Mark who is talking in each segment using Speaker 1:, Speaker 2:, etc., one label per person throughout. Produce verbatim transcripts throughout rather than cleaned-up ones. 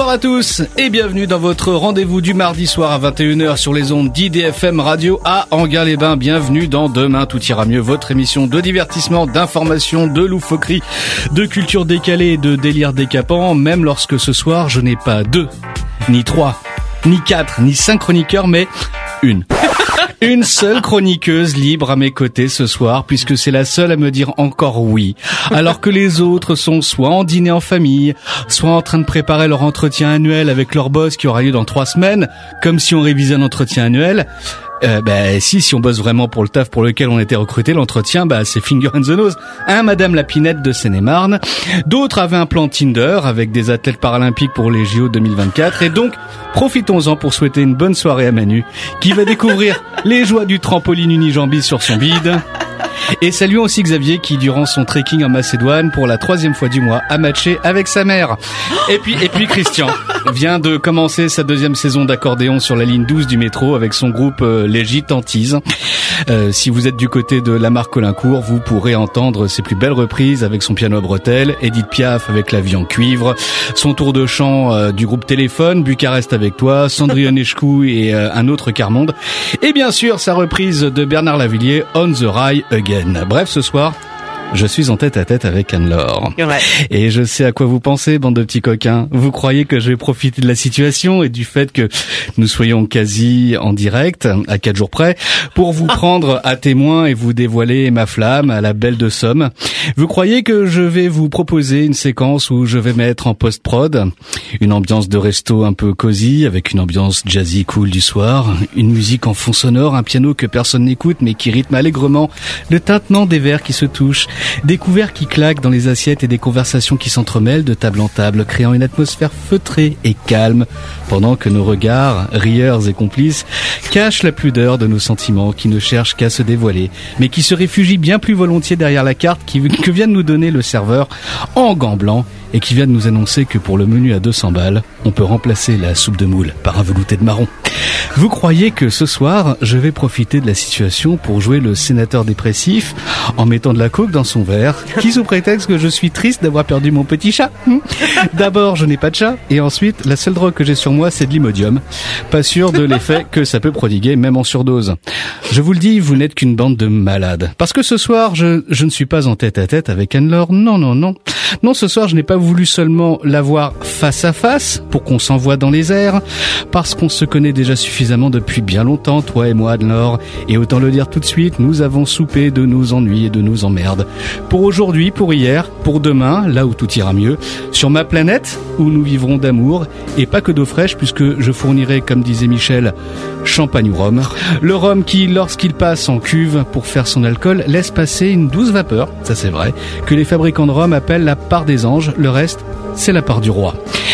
Speaker 1: Bonsoir à tous et bienvenue dans votre rendez-vous du mardi soir à vingt et une heures sur les ondes d'I D F M Radio à Enghien-les-Bains. Bienvenue dans Demain tout ira mieux, votre émission de divertissement, d'information, de loufoquerie, de culture décalée et de délire décapant, même lorsque ce soir je n'ai pas deux, ni trois, ni quatre, ni cinq chroniqueurs, mais une. Une seule chroniqueuse libre à mes côtés ce soir, puisque c'est la seule à me dire encore oui, alors que les autres sont soit en dîner en famille, soit en train de préparer leur entretien annuel avec leur boss qui aura lieu dans trois semaines, comme si on révisait un entretien annuel. Euh, bah si, si on bosse vraiment pour le taf pour lequel on était recruté, l'entretien, bah c'est finger in the nose. Hein, Madame la Pinette de Seine-et-Marne. D'autres avaient un plan Tinder avec des athlètes paralympiques pour les J O deux mille vingt-quatre. Et donc, profitons-en pour souhaiter une bonne soirée à Manu, qui va découvrir les joies du trampoline unijambiste sur son bide. Et saluons aussi Xavier qui, durant son trekking en Macédoine pour la troisième fois du mois, a matché avec sa mère. Et puis, et puis Christian vient de commencer sa deuxième saison d'accordéon sur la ligne douze du métro avec son groupe euh, Les Gitantise. Euh, si vous êtes du côté de Lamarck-Colincourt, vous pourrez entendre ses plus belles reprises avec son piano à bretelles, Edith Piaf avec La vie en cuivre, son tour de chant euh, du groupe Téléphone, Bucarest avec toi, Cendrillon Eschkou et euh, un autre quart-monde. Et bien sûr, sa reprise de Bernard Lavilliers, On the Rail Again. Bref, ce soir, je suis en tête à tête avec Anne-Laure. Ouais. Et je sais à quoi vous pensez, bande de petits coquins. Vous croyez que je vais profiter de la situation et du fait que nous soyons quasi en direct, à quatre jours près, pour vous prendre à témoin et vous dévoiler ma flamme à la belle de Somme. Vous croyez que je vais vous proposer une séquence où je vais mettre en post-prod une ambiance de resto un peu cosy, avec une ambiance jazzy cool du soir, une musique en fond sonore, un piano que personne n'écoute mais qui rythme allègrement le tintement des verres qui se touchent, des couverts qui claquent dans les assiettes et des conversations qui s'entremêlent de table en table, créant une atmosphère feutrée et calme, pendant que nos regards, rieurs et complices, cachent la pudeur de nos sentiments qui ne cherchent qu'à se dévoiler, mais qui se réfugient bien plus volontiers derrière la carte qui, que vient de nous donner le serveur en gants blancs et qui vient de nous annoncer que pour le menu à deux cents balles, on peut remplacer la soupe de moule par un velouté de marron. Vous croyez que ce soir, je vais profiter de la situation pour jouer le sénateur dépressif en mettant de la coke dans son verre, qui sous prétexte que je suis triste d'avoir perdu mon petit chat. D'abord, je n'ai pas de chat, et ensuite, la seule drogue que j'ai sur moi, c'est de l'Imodium. Pas sûr de l'effet que ça peut prodiguer, même en surdose. Je vous le dis, vous n'êtes qu'une bande de malades. Parce que ce soir, je, je ne suis pas en tête à tête avec Anne-Laure. Non, non, non. Non, ce soir, je n'ai pas voulu seulement la voir face à face pour qu'on s'envoie dans les airs, parce qu'on se connaît déjà suffisamment depuis bien longtemps, toi et moi, Anne-Laure. Et autant le dire tout de suite, nous avons soupé de nos ennuis et de nos emmerdes. Pour aujourd'hui, pour hier, pour demain, là où tout ira mieux, sur ma planète où nous vivrons d'amour, et pas que d'eau fraîche, puisque je fournirai, comme disait Michel, champagne ou rhum. Le rhum qui, lorsqu'il passe en cuve pour faire son alcool, laisse passer une douce vapeur, ça c'est vrai, que les fabricants de rhum appellent la part des anges, le reste, c'est la part du roi.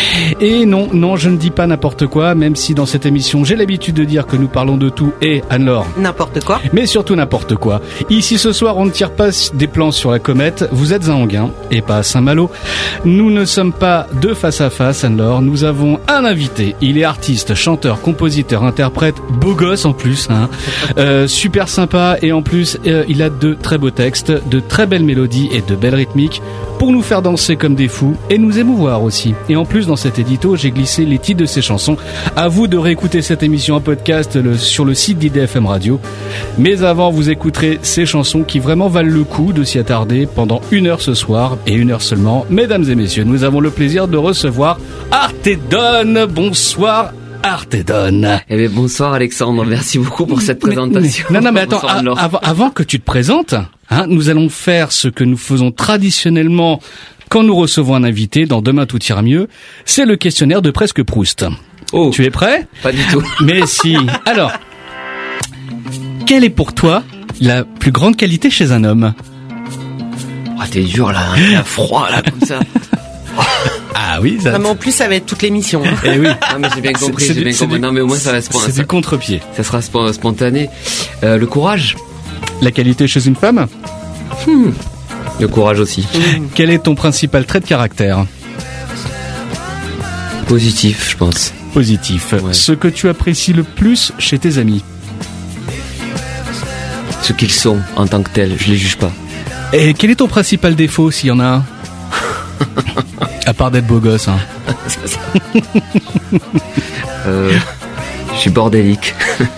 Speaker 1: Et non, non, je ne dis pas n'importe quoi, même si dans cette émission, j'ai l'habitude de dire que nous parlons de tout et, Anne-Laure,
Speaker 2: n'importe quoi.
Speaker 1: Mais surtout n'importe quoi. Ici, ce soir, on ne tire pas des plans sur la comète. Vous êtes à Enghien et pas à Saint-Malo. Nous ne sommes pas de face à face, Anne-Laure. Nous avons un invité. Il est artiste, chanteur, compositeur, interprète, beau gosse en plus, hein. Euh, super sympa et en plus, euh, il a de très beaux textes, de très belles mélodies et de belles rythmiques pour nous faire danser comme des fous et nous émouvoir aussi. Et en plus, dans cet édito, j'ai glissé les titres de ses chansons. À vous de réécouter cette émission en podcast le, sur le site d'I D F M Radio. Mais avant, vous écouterez ces chansons qui vraiment valent le coup de s'y attarder pendant une heure ce soir, et une heure seulement. Mesdames et messieurs, nous avons le plaisir de recevoir Artedone. Bonsoir Artedone.
Speaker 3: Eh bien, bonsoir Alexandre, merci beaucoup pour cette présentation.
Speaker 1: Mais, non, non, mais attends, a, avant, avant que tu te présentes, hein, nous allons faire ce que nous faisons traditionnellement quand nous recevons un invité dans Demain tout ira mieux, c'est le questionnaire de Presque Proust.
Speaker 3: Oh.
Speaker 1: Tu es prêt ?
Speaker 3: Pas du tout.
Speaker 1: Mais si. Alors, quelle est pour toi la plus grande qualité chez un homme ?
Speaker 3: Ah, t'es dur là, il a froid là comme ça.
Speaker 1: Ah oui, ça.
Speaker 2: Non, mais en plus, ça va être toute l'émission. Hein.
Speaker 1: Eh oui.
Speaker 3: Ah, mais j'ai bien compris,
Speaker 1: c'est,
Speaker 3: j'ai bien compris.
Speaker 1: Du,
Speaker 3: non, mais au moins ça va se
Speaker 1: C'est ça, du contre-pied.
Speaker 3: Ça sera spontané. Euh, le courage.
Speaker 1: La qualité chez une femme ?
Speaker 3: Hmm. Le courage aussi.
Speaker 1: Mmh. Quel est ton principal trait de caractère ?
Speaker 3: Positif, je pense.
Speaker 1: Positif. Ouais. Ce que tu apprécies le plus chez tes amis ?
Speaker 3: Ce qu'ils sont en tant que tels, je les juge pas.
Speaker 1: Et quel est ton principal défaut, s'il y en a un ? À part d'être beau gosse, hein.
Speaker 3: C'est ça. euh, je suis bordélique.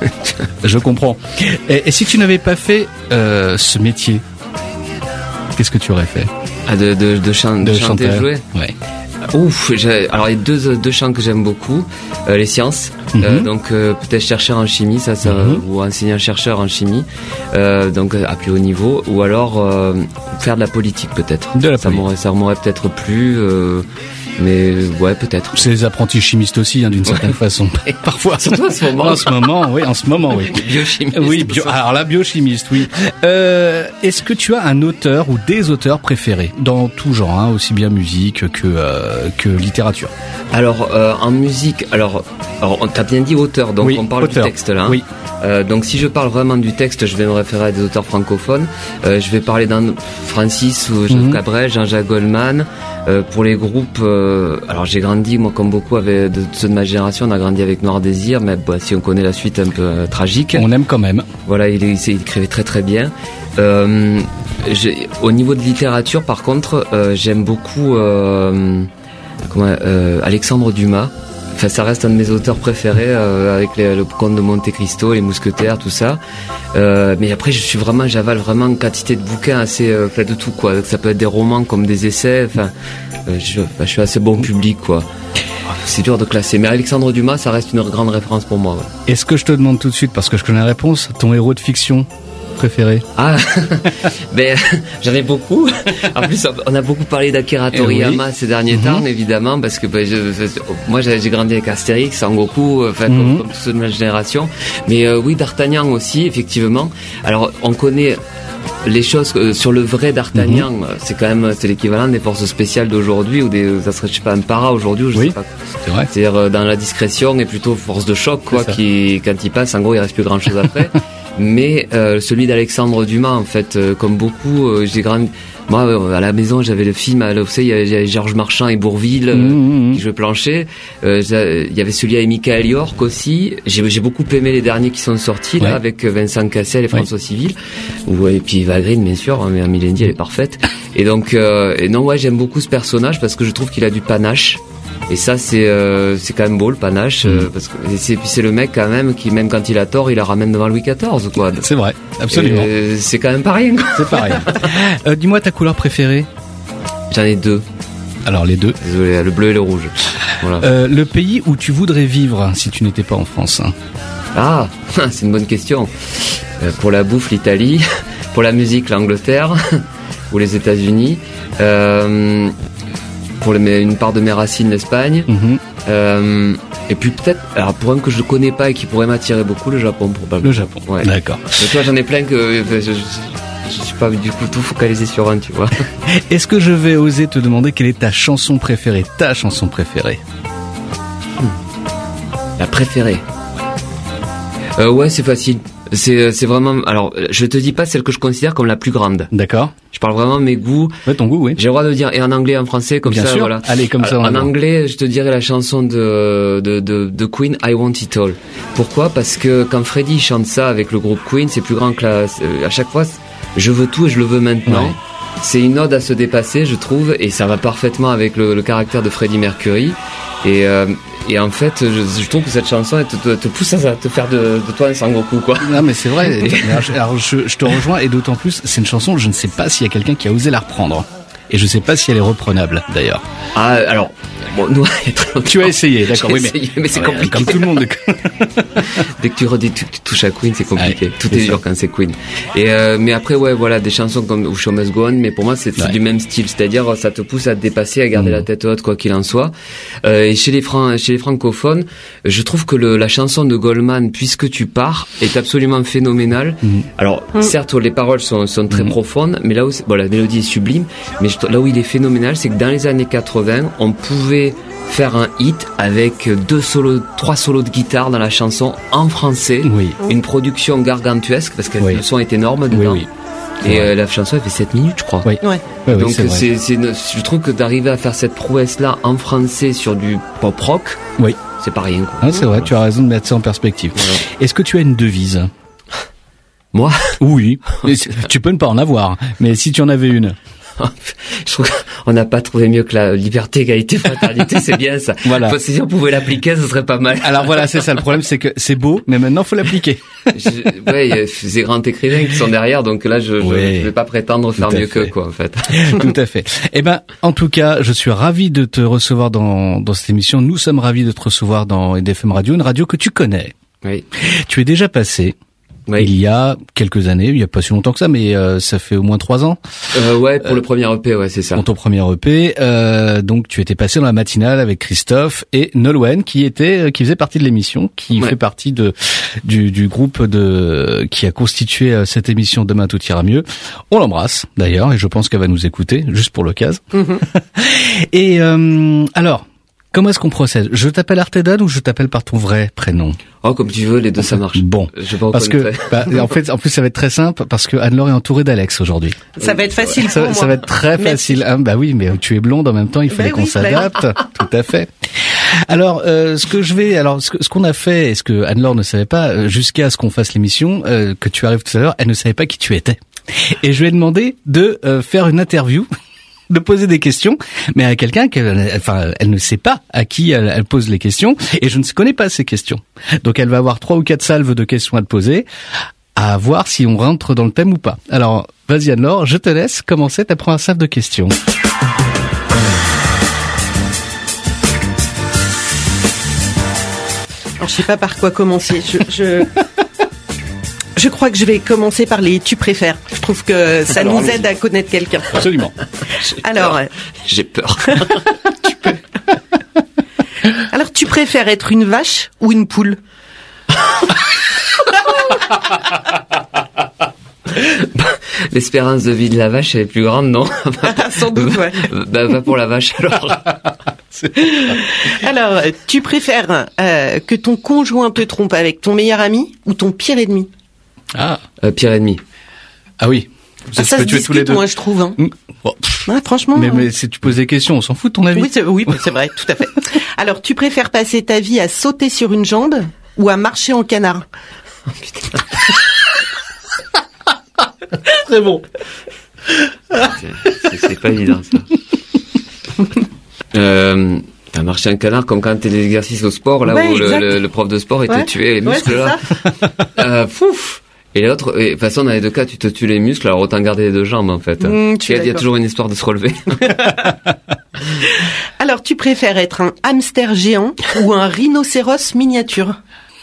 Speaker 1: Je comprends. Et, et si tu n'avais pas fait euh, ce métier, qu'est-ce que tu aurais fait?
Speaker 3: Ah, de, de, de, chan- de, de chanter et jouer.
Speaker 1: Ouais.
Speaker 3: Ouf, j'ai, alors il y a deux, deux chants que j'aime beaucoup, euh, les sciences, mm-hmm. euh, donc euh, peut-être chercheur en chimie, ça, ça mm-hmm. ou enseignant-chercheur en chimie, euh, donc à plus haut niveau, ou alors euh, faire de la politique peut-être.
Speaker 1: De la
Speaker 3: ça
Speaker 1: politique.
Speaker 3: m'aurait, ça m'aurait peut-être plu, euh, mais ouais peut-être.
Speaker 1: C'est les apprentis chimistes aussi, hein, d'une certaine ouais. façon. Parfois.
Speaker 3: Surtout en ce moment.
Speaker 1: En ce moment, oui, en ce moment, oui.
Speaker 3: Biochimiste.
Speaker 1: Oui, bio, alors la biochimiste, oui. Euh, est-ce que tu as un auteur ou des auteurs préférés dans tout genre, hein, aussi bien musique que euh, que littérature?
Speaker 3: Alors euh, en musique, alors, alors t'as bien dit auteur, donc
Speaker 1: oui,
Speaker 3: on parle
Speaker 1: auteur.
Speaker 3: du texte là. Hein.
Speaker 1: Oui.
Speaker 3: Euh, donc si je parle vraiment du texte, je vais me référer à des auteurs francophones. Euh, je vais parler d'un Francis ou Jacques mm-hmm. Cabrel, Jean-Jacques Goldman. Euh, pour les groupes, euh, alors j'ai grandi moi comme beaucoup avec de, ceux de ma génération, on a grandi avec Noir Désir, mais bah, si on connaît la suite un peu euh, tragique.
Speaker 1: On aime quand même.
Speaker 3: Voilà, il, il, il écrivait très très bien. Euh, j'ai, au niveau de littérature, par contre, euh, j'aime beaucoup euh, comment, euh, Alexandre Dumas. Enfin, ça reste un de mes auteurs préférés euh, avec les, le Comte de Monte Cristo, les Mousquetaires, tout ça. Euh, mais après, je suis vraiment, j'avale vraiment une quantité de bouquins assez euh, fait de tout quoi. Ça peut être des romans comme des essais. Enfin, euh, je, je suis assez bon public quoi. C'est dur de classer, mais Alexandre Dumas, ça reste une grande référence pour moi. Ouais.
Speaker 1: Est-ce que je te demande tout de suite, parce que je connais la réponse, ton héros de fiction préféré?
Speaker 3: Ah, ben j'en ai beaucoup. En plus, on a beaucoup parlé d'Akira Toriyama oui. ces derniers mm-hmm. temps, évidemment, parce que ben, je, je, moi j'ai grandi avec Astérix, Sangoku, enfin mm-hmm. comme, comme tous ceux de ma génération. Mais euh, oui, D'Artagnan aussi, effectivement. Alors, on connaît les choses euh, sur le vrai D'Artagnan. Mm-hmm. C'est quand même c'est l'équivalent des forces spéciales d'aujourd'hui ou des ça serait je sais pas un para aujourd'hui ou je
Speaker 1: oui,
Speaker 3: sais pas.
Speaker 1: C'est vrai.
Speaker 3: C'est-à-dire euh, dans la discrétion et plutôt force de choc quoi, qui quand il passe, en gros, il reste plus grand chose après. Mais euh, celui d'Alexandre Dumas, en fait, euh, comme beaucoup, euh, j'ai grandi. Moi, euh, à la maison, j'avais le film. Là, vous savez, il y avait Georges Marchand et Bourvil euh, mmh, mmh. qui jouaient plancher. Euh, il y avait celui avec Michael York aussi. J'ai, j'ai beaucoup aimé les derniers qui sont sortis là, ouais. avec Vincent Cassel et François ouais. Civil. Ou et puis Eva Green, bien sûr. Mais Mélanie, elle est parfaite. Et donc, euh, et non, ouais, j'aime beaucoup ce personnage parce que je trouve qu'il a du panache. Et ça c'est euh, c'est quand même beau le panache euh, parce que c'est puis c'est le mec quand même qui même quand il a tort il la ramène devant Louis quatorze quoi.
Speaker 1: C'est vrai, absolument.
Speaker 3: Et c'est quand même pas rien quoi.
Speaker 1: C'est pas rien. euh, dis-moi ta couleur préférée.
Speaker 3: J'en ai deux.
Speaker 1: Alors les deux.
Speaker 3: Désolé, le bleu et le rouge. Voilà.
Speaker 1: Euh, le pays où tu voudrais vivre si tu n'étais pas en France.
Speaker 3: Ah, c'est une bonne question. Euh, pour la bouffe l'Italie, pour la musique l'Angleterre ou les États-Unis. Euh, pour les, une part de mes racines l'Espagne mm-hmm. euh, et puis peut-être alors pour un que je connais pas et qui pourrait m'attirer beaucoup le Japon probablement.
Speaker 1: Le Japon ouais. D'accord.
Speaker 3: Mais toi j'en ai plein que je, je, je suis pas du coup tout focalisé sur un tu vois.
Speaker 1: Est-ce que je vais oser te demander quelle est ta chanson préférée ta chanson préférée?
Speaker 3: La préférée euh, ouais c'est facile. C'est, c'est vraiment... Alors, je te dis pas celle que je considère comme la plus grande.
Speaker 1: D'accord.
Speaker 3: Je parle vraiment de mes goûts.
Speaker 1: Ouais, ton goût, oui.
Speaker 3: J'ai le droit de dire et en anglais et en français, comme
Speaker 1: Bien
Speaker 3: ça,
Speaker 1: sûr.
Speaker 3: voilà.
Speaker 1: Allez, comme ça.
Speaker 3: En anglais, je te dirais la chanson de, de, de, de Queen, I Want It All. Pourquoi? Parce que quand Freddie chante ça avec le groupe Queen, c'est plus grand que la... À chaque fois, je veux tout et je le veux maintenant. Ouais. C'est une ode à se dépasser, je trouve, et ça va parfaitement avec le, le caractère de Freddie Mercury. Et... Euh, Et en fait, je, je trouve que cette chanson elle te, te, te pousse à te faire de, de toi un Sangoku, quoi.
Speaker 1: Non, mais c'est vrai. alors, je, alors je, je te rejoins, et d'autant plus, c'est une chanson, je ne sais pas s'il y a quelqu'un qui a osé la reprendre. Et je ne sais pas si elle est reprenable, d'ailleurs.
Speaker 3: Ah, alors, bon, nous,
Speaker 1: tu as essayé, d'accord, oui, mais,
Speaker 3: essayé, mais c'est
Speaker 1: ouais,
Speaker 3: compliqué.
Speaker 1: Comme tout le monde.
Speaker 3: Dès que tu, redis, tu, tu touches à Queen, c'est compliqué.
Speaker 1: Ouais,
Speaker 3: tout
Speaker 1: c'est
Speaker 3: est dur quand c'est Queen. Et euh, mais après, ouais, voilà, des chansons comme Show Must Go On, mais pour moi, c'est, c'est ouais. du même style, c'est-à-dire, ça te pousse à te dépasser, à garder mmh. la tête haute, quoi qu'il en soit. Euh, et chez les fran- chez les francophones, je trouve que le, la chanson de Goldman, Puisque tu pars, est absolument phénoménale. Mmh. Alors, mmh. certes, les paroles sont, sont très mmh. profondes, mais là où, bon, la mélodie est sublime, mais je, là où il est phénoménal, c'est que dans les années quatre-vingts, on pouvait faire un hit avec deux solos, trois solos de guitare dans la chanson en français,
Speaker 1: oui.
Speaker 3: une production gargantuesque parce que oui. le son est énorme dedans.
Speaker 1: Oui, oui.
Speaker 3: Et euh, la chanson elle fait sept minutes, je crois.
Speaker 1: Oui.
Speaker 2: Ouais.
Speaker 1: Oui,
Speaker 3: donc
Speaker 1: oui,
Speaker 3: c'est, c'est, c'est, je trouve que d'arriver à faire cette prouesse-là en français sur du pop rock,
Speaker 1: oui.
Speaker 3: c'est pas rien. Quoi.
Speaker 1: Ah, c'est vrai, tu as raison de mettre ça en perspective. Voilà. Est-ce que tu as une devise?
Speaker 3: Moi?
Speaker 1: Oui. Tu peux ne pas en avoir, mais si tu en avais une.
Speaker 3: Je trouve qu'on n'a pas trouvé mieux que la liberté, égalité, fraternité, c'est bien ça.
Speaker 1: Voilà.
Speaker 3: Enfin, si on pouvait l'appliquer, ce serait pas mal.
Speaker 1: Alors voilà, c'est ça le problème, c'est que c'est beau, mais maintenant faut l'appliquer.
Speaker 3: Je, ouais, il y a ces grands écrivains qui sont derrière, donc là, je,
Speaker 1: ouais.
Speaker 3: je vais pas prétendre faire mieux qu'eux, quoi, en fait.
Speaker 1: Tout à fait. Eh ben, en tout cas, je suis ravi de te recevoir dans, dans cette émission. Nous sommes ravis de te recevoir dans E D F M Radio, une radio que tu connais.
Speaker 3: Oui.
Speaker 1: Tu es déjà passé. Oui. Il y a quelques années, il y a pas si longtemps que ça, mais euh, ça fait au moins trois ans.
Speaker 3: Euh, ouais, pour euh, le premier E P, ouais, c'est ça.
Speaker 1: Pour ton premier E P, euh, donc tu étais passé dans la matinale avec Christophe et Nolwenn, qui était, qui faisait partie de l'émission, qui ouais. fait partie de du, du groupe de qui a constitué cette émission Demain tout ira mieux. On l'embrasse d'ailleurs, et je pense qu'elle va nous écouter, juste pour l'occasion. Mm-hmm. Et euh, alors. Comment est-ce qu'on procède? Je t'appelle Artedon ou je t'appelle par ton vrai prénom?
Speaker 3: Oh, comme tu veux, les deux ça marche.
Speaker 1: Bon,
Speaker 3: je vais
Speaker 1: parce que bah, en fait, en plus ça va être très simple parce que Anne-Laure est entourée d'Alex aujourd'hui.
Speaker 2: Ça va être facile
Speaker 1: ça,
Speaker 2: pour moi.
Speaker 1: Ça va être très Merci. facile. Ah, bah oui, mais tu es blonde en même temps, il fallait bah qu'on oui, s'adapte. Bah oui. Tout à fait. Alors, euh, ce que je vais, alors ce, que, ce qu'on a fait, et ce que Anne-Laure ne savait pas, jusqu'à ce qu'on fasse l'émission, euh, que tu arrives tout à l'heure, elle ne savait pas qui tu étais. Et je lui ai demandé de euh, faire une interview. De poser des questions, mais à quelqu'un qu'elle, enfin, elle ne sait pas à qui elle, elle pose les questions, et je ne connais pas ces questions. Donc, elle va avoir trois ou quatre salves de questions à te poser, à voir si on rentre dans le thème ou pas. Alors, vas-y Anne-Laure, je te laisse commencer ta première salve de questions.
Speaker 2: Alors, je sais pas par quoi commencer. Je, je... Je crois que je vais commencer par les tu préfères. Je trouve que ça Alors, nous aide à connaître quelqu'un.
Speaker 1: Absolument.
Speaker 3: J'ai
Speaker 2: Alors,
Speaker 3: peur. j'ai peur.
Speaker 2: Tu peux. Alors, tu préfères être une vache ou une poule?
Speaker 3: L'espérance de vie de la vache elle est plus grande, non?
Speaker 2: Sans doute, ouais.
Speaker 3: Bah, va pour la vache alors.
Speaker 2: Alors, tu préfères euh, que ton conjoint te trompe avec ton meilleur ami ou ton pire ennemi?
Speaker 3: Ah, euh, pire ennemi.
Speaker 1: Ah oui.
Speaker 2: Ah, ça se discute, tous les deux. Moi, je trouve. Hein. Mmh. Bon. Ah, franchement.
Speaker 1: Mais, mais si tu poses des questions, on s'en fout de ton avis.
Speaker 2: Oui, c'est, oui, c'est vrai, tout à fait. Alors, tu préfères passer ta vie à sauter sur une jambe ou à marcher en canard?
Speaker 3: Oh, putain.
Speaker 1: Très bon.
Speaker 3: C'est, c'est pas évident, ça. euh... T'as marché un canard comme quand t'es des exercices au sport, là ouais, où le, le, le prof de sport était ouais. tué les muscles ouais, là. euh, pouf. Et l'autre, de toute façon dans les deux cas tu te tues les muscles, alors autant garder les deux jambes en fait. Mmh, il y a toujours une histoire de se relever.
Speaker 2: Alors tu préfères être un hamster géant ou un rhinocéros miniature?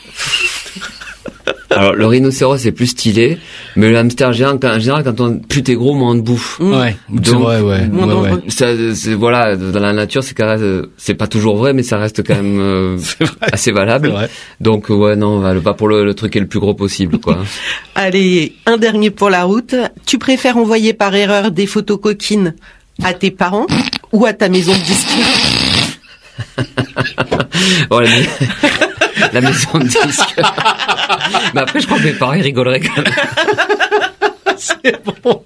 Speaker 3: Alors le rhinocéros c'est plus stylé, mais le hamster géant, en général, quand on plus t'es gros, moins on te bouffe.
Speaker 1: Ouais, donc c'est vrai, ouais. ouais, ouais.
Speaker 3: Ça, c'est, voilà, dans la nature, c'est quand même, c'est pas toujours vrai, mais ça reste quand même euh, assez valable. Donc ouais, non, on va pas pour le, le truc qui est le plus gros possible, quoi.
Speaker 2: Allez, un dernier pour la route. Tu préfères envoyer par erreur des photos coquines à tes parents ou à ta maison de disques?
Speaker 3: Oh, la, la maison de disques. Mais après, je crois que mes parents ils rigoleraient quand même.
Speaker 1: C'est bon.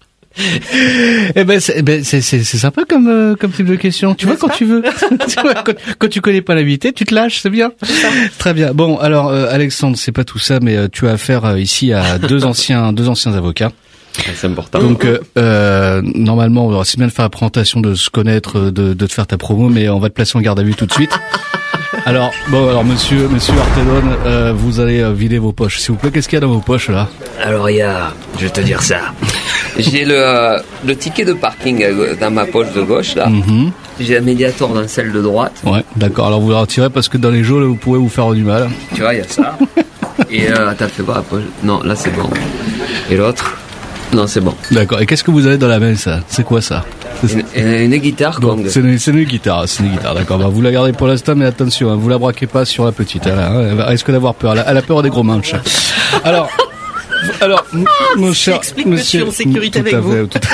Speaker 1: Eh ben, c'est, ben c'est, c'est, c'est sympa comme, euh, comme type de question. Tu vois, quand tu veux. Tu vois, quand, quand tu connais pas l'invité, tu te lâches, c'est bien. C'est Très bien. Bon, alors, euh, Alexandre, c'est pas tout ça, mais euh, tu as affaire euh, ici à deux anciens, deux anciens avocats.
Speaker 3: C'est important.
Speaker 1: Donc, euh, euh, normalement, c'est bien de faire la présentation, de se connaître, de, de te faire ta promo, mais on va te placer en garde à vue tout de suite. Alors, bon, alors, monsieur, monsieur Artedon, euh, vous allez euh, vider vos poches. S'il vous plaît, qu'est-ce qu'il y a dans vos poches, là?
Speaker 3: Alors, il y a, je vais te dire ça. J'ai le, euh, le ticket de parking dans ma poche de gauche, là. Mm-hmm. J'ai un Mediator dans celle de droite.
Speaker 1: Ouais, d'accord. Alors, vous le retirez parce que dans les jeux, là, vous pouvez vous faire du mal.
Speaker 3: Tu vois, il y a ça. Et, euh, t'as fait quoi, la poche? Non, là, c'est bon. Et l'autre? Non, c'est bon.
Speaker 1: D'accord. Et qu'est-ce que vous avez dans la main, ça? C'est quoi ça?
Speaker 3: C'est une, une, une guitare,
Speaker 1: donc, c'est une, c'est une guitare, c'est une guitare, d'accord. Bah, vous la gardez pour l'instant, mais attention, hein, vous la braquez pas sur la petite. Elle, hein, elle risque d'avoir peur. Elle a, elle a peur des gros manches. Alors, alors, mon cher,
Speaker 2: monsieur, en sécurité avec vous. Fait, tout à fait.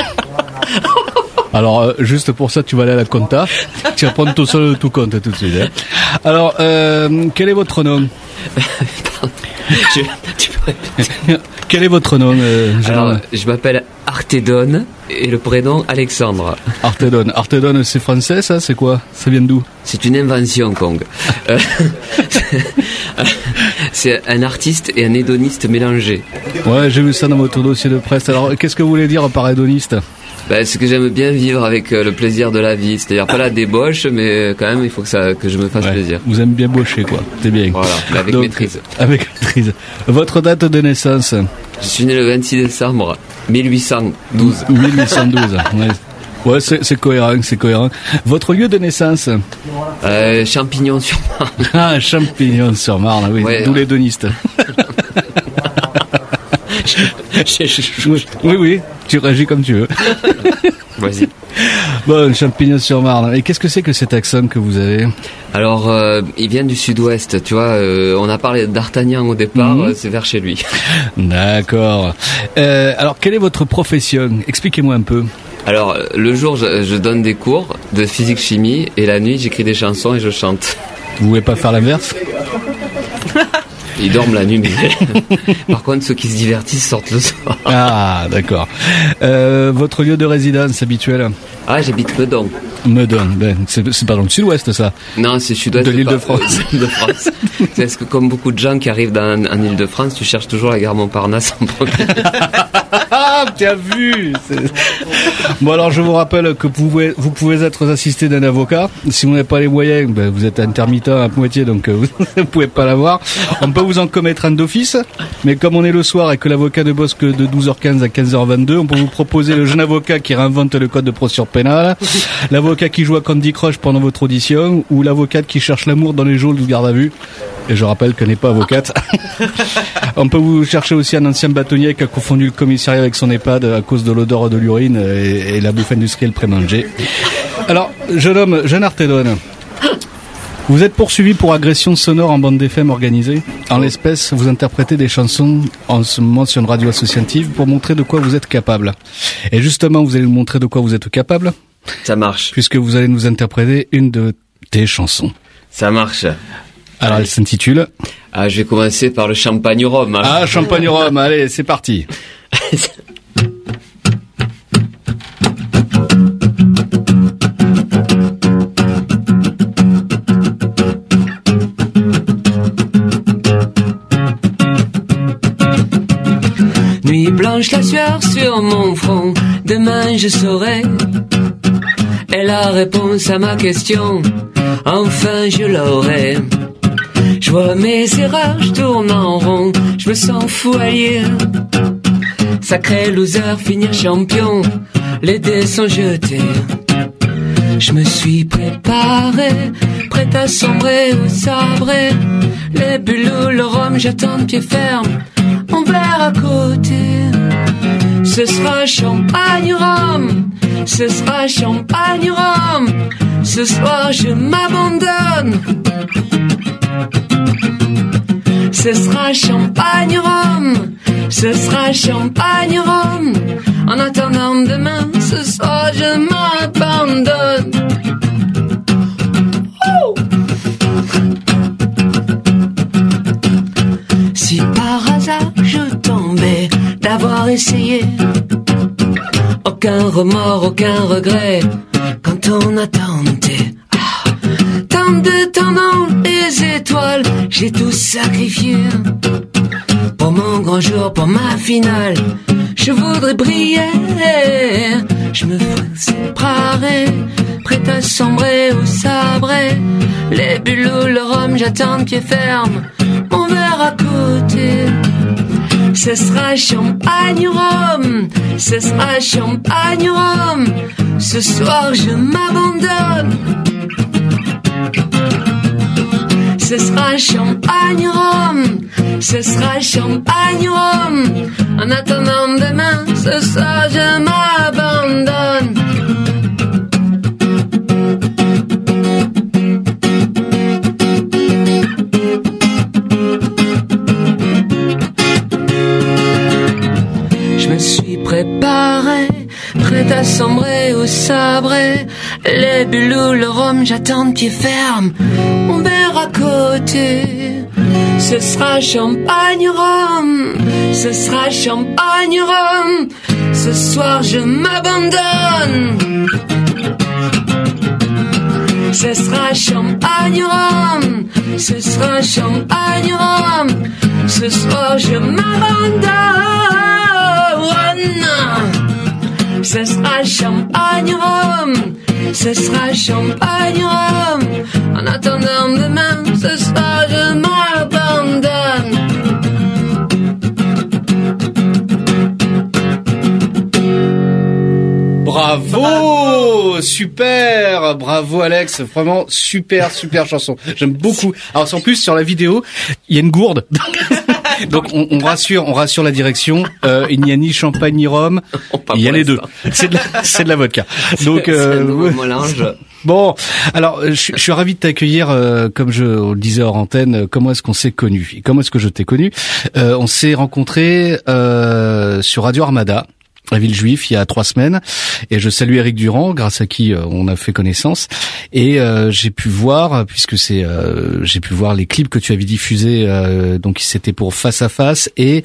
Speaker 1: Alors, euh, juste pour ça, tu vas aller à la compta. Tu vas prendre tout seul tout compte tout de suite. Hein. Alors, euh, quel est votre nom?
Speaker 3: je, tu peux répéter.
Speaker 1: Quel est votre nom euh,
Speaker 3: Alors, je m'appelle Artedon et le prénom Alexandre.
Speaker 1: Artedon. Artedon, c'est français, ça? C'est quoi? Ça vient d'où?
Speaker 3: C'est une invention, Kong. euh, C'est un artiste et un hédoniste mélangé.
Speaker 1: Ouais, j'ai vu ça dans votre dossier de presse. Alors, qu'est-ce que vous voulez dire par hédoniste?
Speaker 3: Ben, c'est que j'aime bien vivre avec euh, le plaisir de la vie. C'est-à-dire pas la débauche, mais quand même, il faut que, ça, que je me fasse
Speaker 1: ouais,
Speaker 3: plaisir.
Speaker 1: Vous aimez bien bocher, quoi. C'est bien.
Speaker 3: Voilà, mais avec
Speaker 1: Donc,
Speaker 3: maîtrise.
Speaker 1: Avec maîtrise. Votre date de naissance?
Speaker 3: Je suis né le vingt-six décembre mille huit cent douze.
Speaker 1: mille huit cent douze, ouais. Ouais, c'est, c'est cohérent, c'est cohérent. Votre lieu de naissance?
Speaker 3: euh, Champignon-sur-Marne.
Speaker 1: Ah, Champignon-sur-Marne, oui. Ouais, d'où ouais. les donistes. Oui, oui, tu réagis comme tu veux.
Speaker 3: Vas-y.
Speaker 1: Bon, Champignon-sur-Marne. Et qu'est-ce que c'est que cet accent que vous avez?
Speaker 3: Alors, euh, il vient du sud-ouest, tu vois. Euh, on a parlé d'Artagnan au départ, mmh. euh, c'est vers chez lui.
Speaker 1: D'accord. Euh, alors, quelle est votre profession? Expliquez-moi un peu.
Speaker 3: Alors, le jour, je, je donne des cours de physique-chimie et la nuit, j'écris des chansons et je chante.
Speaker 1: Vous pouvez pas faire l'inverse?
Speaker 3: Ils dorment la nuit, mais par contre, ceux qui se divertissent sortent le soir.
Speaker 1: Ah, d'accord. Euh, votre lieu de résidence habituel?
Speaker 3: Ah, j'habite Meudon.
Speaker 1: Meudon, ben, c'est, c'est pas dans le sud-ouest, ça?
Speaker 3: Non, c'est sud-ouest
Speaker 1: de l'Île-de-France.
Speaker 3: Euh, de France. C'est parce que comme beaucoup de gens qui arrivent dans, en Île-de-France, tu cherches toujours la gare Montparnasse en premier.
Speaker 1: Ah, tu as vu c'est... Bon, alors je vous rappelle que vous pouvez, vous pouvez être assisté d'un avocat. Si vous n'avez pas les moyens, ben, vous êtes intermittent à moitié, donc euh, vous ne pouvez pas l'avoir. On peut vous en commettre un d'office, mais comme on est le soir et que l'avocat ne bosse que de douze heures quinze à quinze heures vingt-deux, on peut vous proposer le jeune avocat qui réinvente le code de procédure pénale, l'avocat qui joue à Candy Crush pendant votre audition, ou l'avocate qui cherche l'amour dans les geôles de garde à vue. Et je rappelle qu'elle n'est pas avocate. On peut vous chercher aussi un ancien bâtonnier qui a confondu le commissariat avec son EHPAD à cause de l'odeur de l'urine et, et la bouffe industrielle pré-mangée. Alors, jeune homme, jeune Arthédone, vous êtes poursuivi pour agression sonore en bande F M organisée. En l'espèce, vous interprétez des chansons en ce moment sur une radio associative pour montrer de quoi vous êtes capable. Et justement, vous allez nous montrer de quoi vous êtes capable.
Speaker 3: Ça marche.
Speaker 1: Puisque vous allez nous interpréter une de tes chansons.
Speaker 3: Ça marche.
Speaker 1: Alors, elle s'intitule...
Speaker 3: Ah, je vais commencer par le champagne-rhum. Hein.
Speaker 1: Ah, champagne-rhum, allez, c'est parti.
Speaker 4: Nuit blanche, la sueur sur mon front. Demain, je saurai. Et la réponse à ma question, enfin, je l'aurai. Je vois mes erreurs, je tourne en rond, je me sens fou allié. Sacré loser, finir champion, les dés sont jetés. Je me suis préparé, prêt à sombrer ou sabrer. Les bulles ou le rhum, j'attends de pied ferme, mon verre à côté. Ce sera champagne-rhum, ce sera champagne-rhum. Ce soir je m'abandonne. Ce sera champagne-rhum, ce sera champagne-rhum. En attendant demain, ce soir je m'abandonne. Oh! Si par hasard je tombais d'avoir essayé, aucun remords, aucun regret quand on a tenté. Ah, tant de temps dans les étoiles, j'ai tout sacrifié. Pour mon grand jour, pour ma finale, je voudrais briller. Je me fais séparer, prêt à sombrer ou sabrer. Les bulles ou le rhum, j'attends de pied ferme, mon verre à côté. Ce sera champagne-rhum, ce sera champagne-rhum. Ce soir je m'abandonne. Ce sera champagne-rhum, ce sera champagne-rhum. En attendant demain, ce soir je m'abandonne. Je me suis préparé, prêt à sombrer ou sabrer. Les bulles ou le rhum, j'attends de pied ferme, mon verre à côté. Ce sera champagne-rhum, ce sera champagne-rhum. Ce soir je m'abandonne. ce sera champagne rhum, ce sera champagne rhum, ce soir je m'abandonne, ce sera champagne rhum, ce sera champagne rhum, en attendant demain, ce soir je m'abandonne.
Speaker 1: Bravo, super, bravo Alex, vraiment super, super chanson. J'aime beaucoup. Alors en plus sur la vidéo, il y a une gourde. Donc on, on rassure, on rassure la direction. Euh, il n'y a ni champagne ni rhum. Il y a les deux. C'est de la, c'est de la vodka. Donc
Speaker 3: euh, mélange.
Speaker 1: Bon, alors je, je suis ravi de t'accueillir. Euh, comme je le disais hors antenne, comment est-ce qu'on s'est connus et comment est-ce que je t'ai connu? euh, On s'est rencontrés euh, sur Radio Armada, à Villejuif, il y a trois semaines, et je salue Eric Durand, grâce à qui euh, on a fait connaissance, et euh, j'ai pu voir, puisque c'est, euh, j'ai pu voir les clips que tu avais diffusés, euh, donc c'était pour Face à Face, et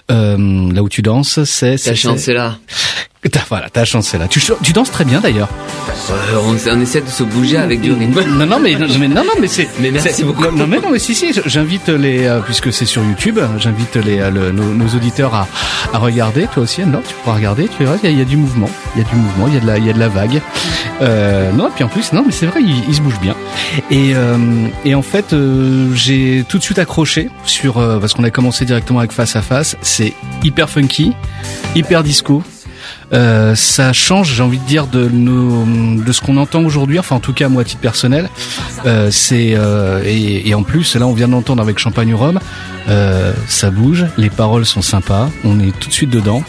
Speaker 1: euh, là où tu danses, c'est...
Speaker 3: Ta chance, c'est là.
Speaker 1: T'as, voilà, ta chance, c'est là. Tu, tu danses très bien d'ailleurs.
Speaker 3: Euh, on, on essaie de se bouger avec du rythme.
Speaker 1: Non, non, mais, non, mais, non, non, mais c'est.
Speaker 3: Mais merci
Speaker 1: c'est,
Speaker 3: beaucoup.
Speaker 1: Non, mais non, mais si, si, j'invite les, euh, puisque c'est sur YouTube, j'invite les, le, nos, nos auditeurs à, à regarder. Toi aussi, Anne-Laure, tu pourras regarder. Tu verras, il y, y a du mouvement. Il y a du mouvement, il y a de la, il y a de la vague. Euh, non, et puis en plus, non, mais c'est vrai, il, il se bouge bien. Et, euh, et en fait, euh, j'ai tout de suite accroché sur, euh, parce qu'on a commencé directement avec Face à Face. C'est hyper funky, hyper disco. Euh, ça change, j'ai envie de dire, de nos, de ce qu'on entend aujourd'hui. Enfin, en tout cas, moi, à titre personnel, euh, c'est euh, et, et en plus, là, on vient d'entendre avec Champagne Rhum, euh, ça bouge, les paroles sont sympas, on est tout de suite dedans,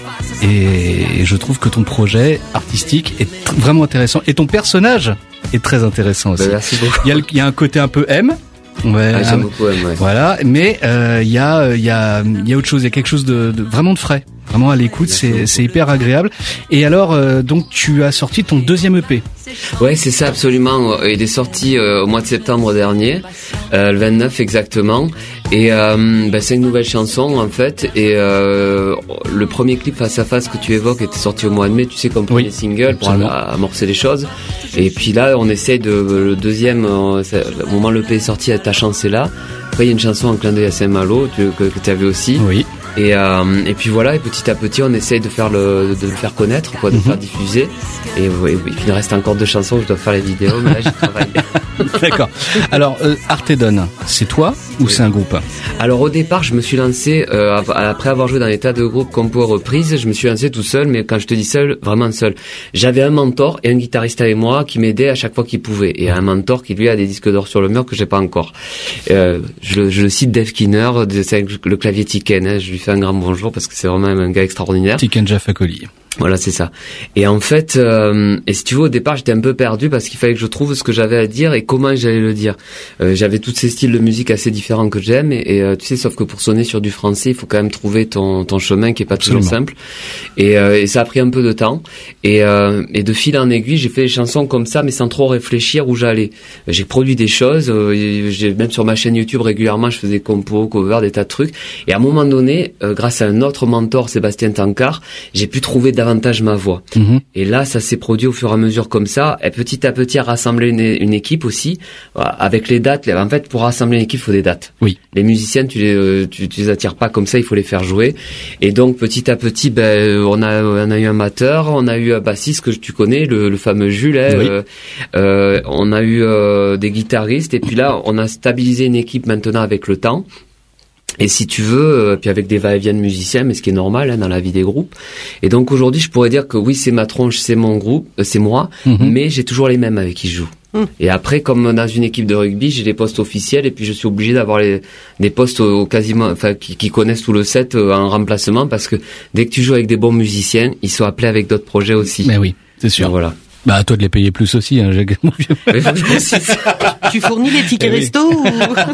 Speaker 1: et, et je trouve que ton projet artistique est t- vraiment intéressant, et ton personnage est très intéressant aussi.
Speaker 3: Ben, merci beaucoup.
Speaker 1: Il y a, il y a un côté un peu M. Ouais,
Speaker 3: ah, j'aime beaucoup, ouais.
Speaker 1: Voilà, mais il euh, y a, il y a, il y a autre chose. Il y a quelque chose de, de vraiment de frais. Vraiment à l'écoute, c'est, c'est hyper agréable. Et alors, euh, donc, tu as sorti ton deuxième E P.
Speaker 3: Ouais, c'est ça, absolument. Il est sorti euh, au mois de septembre dernier, euh, le vingt-neuf exactement. Et euh, bah, c'est une nouvelle chanson en fait. Et euh, le premier clip Face à Face que tu évoques était sorti au mois de mai. Tu sais, comme premier oui, single pour am- amorcer les choses. Et puis là, on essaye de le deuxième. Euh, au moment où le E P est sorti, Ta chance c'est là. Après, il y a une chanson en clin d'œil à Saint-Malo tu, que, que tu avais aussi.
Speaker 1: Oui.
Speaker 3: Et, euh, et puis voilà, et petit à petit, on essaye de faire le, de le faire connaître, quoi, de le mm-hmm. faire diffuser. Et, et, et puis il reste encore deux chansons, je dois faire les vidéos, mais là j'y travaille.
Speaker 1: D'accord. Alors, euh, Artedon, c'est toi ou oui. c'est un groupe?
Speaker 3: Alors au départ, je me suis lancé, euh, après avoir joué dans des tas de groupes compo reprise, je me suis lancé tout seul, mais quand je te dis seul, vraiment seul. J'avais un mentor et un guitariste avec moi qui m'aidait à chaque fois qu'il pouvait. Et un mentor qui lui a des disques d'or sur le mur que j'ai pas encore. Euh, je, je le cite Dave Kinner, c'est le clavier Tiken, hein, je lui fais un grand bonjour parce que c'est vraiment un gars extraordinaire.
Speaker 1: Tiken Jafakoli.
Speaker 3: Voilà, c'est ça. Et en fait, euh, et si tu veux, au départ, j'étais un peu perdu parce qu'il fallait que je trouve ce que j'avais à dire et comment j'allais le dire. Euh, j'avais tous ces styles de musique assez différents que j'aime, et, et euh, tu sais, sauf que pour sonner sur du français, il faut quand même trouver ton ton chemin qui est pas Absolument. toujours simple. Et, euh, et ça a pris un peu de temps. Et, euh, et de fil en aiguille, j'ai fait des chansons comme ça, mais sans trop réfléchir où j'allais. J'ai produit des choses. Euh, j'ai même sur ma chaîne YouTube régulièrement, je faisais compos, covers, des tas de trucs. Et à un moment donné, euh, grâce à un autre mentor, Sébastien Tancard, j'ai pu trouver davantage ma voix. Mmh. Et là, ça s'est produit au fur et à mesure comme ça, et petit à petit à rassembler une, une équipe aussi, avec les dates. En fait, pour rassembler une équipe, il faut des dates.
Speaker 1: Oui.
Speaker 3: Les musiciens, tu les, tu, tu les attires pas comme ça, il faut les faire jouer. Et donc, petit à petit, ben, on a, on a eu un batteur, on a eu un bassiste que tu connais, le, le fameux Jules, hein, oui. euh, euh, on a eu euh, des guitaristes, et puis là, on a stabilisé une équipe maintenant avec le temps. Et si tu veux, euh, puis avec des va-et-vient de musiciens, mais ce qui est normal hein, dans la vie des groupes. Et donc aujourd'hui, je pourrais dire que oui, c'est ma tronche, c'est mon groupe, euh, c'est moi, mm-hmm. mais j'ai toujours les mêmes avec qui je joue. Mm. Et après, comme dans une équipe de rugby, j'ai des postes officiels, et puis je suis obligé d'avoir les, des postes au, quasiment, enfin, qui, qui connaissent tout le set euh, en remplacement, parce que dès que tu joues avec des bons musiciens, ils sont appelés avec d'autres projets aussi.
Speaker 1: Mais oui, c'est sûr.
Speaker 3: Donc, voilà.
Speaker 1: Bah, à toi de les payer plus aussi, hein, j'ai...
Speaker 2: Tu fournis les tickets eh resto oui. ou...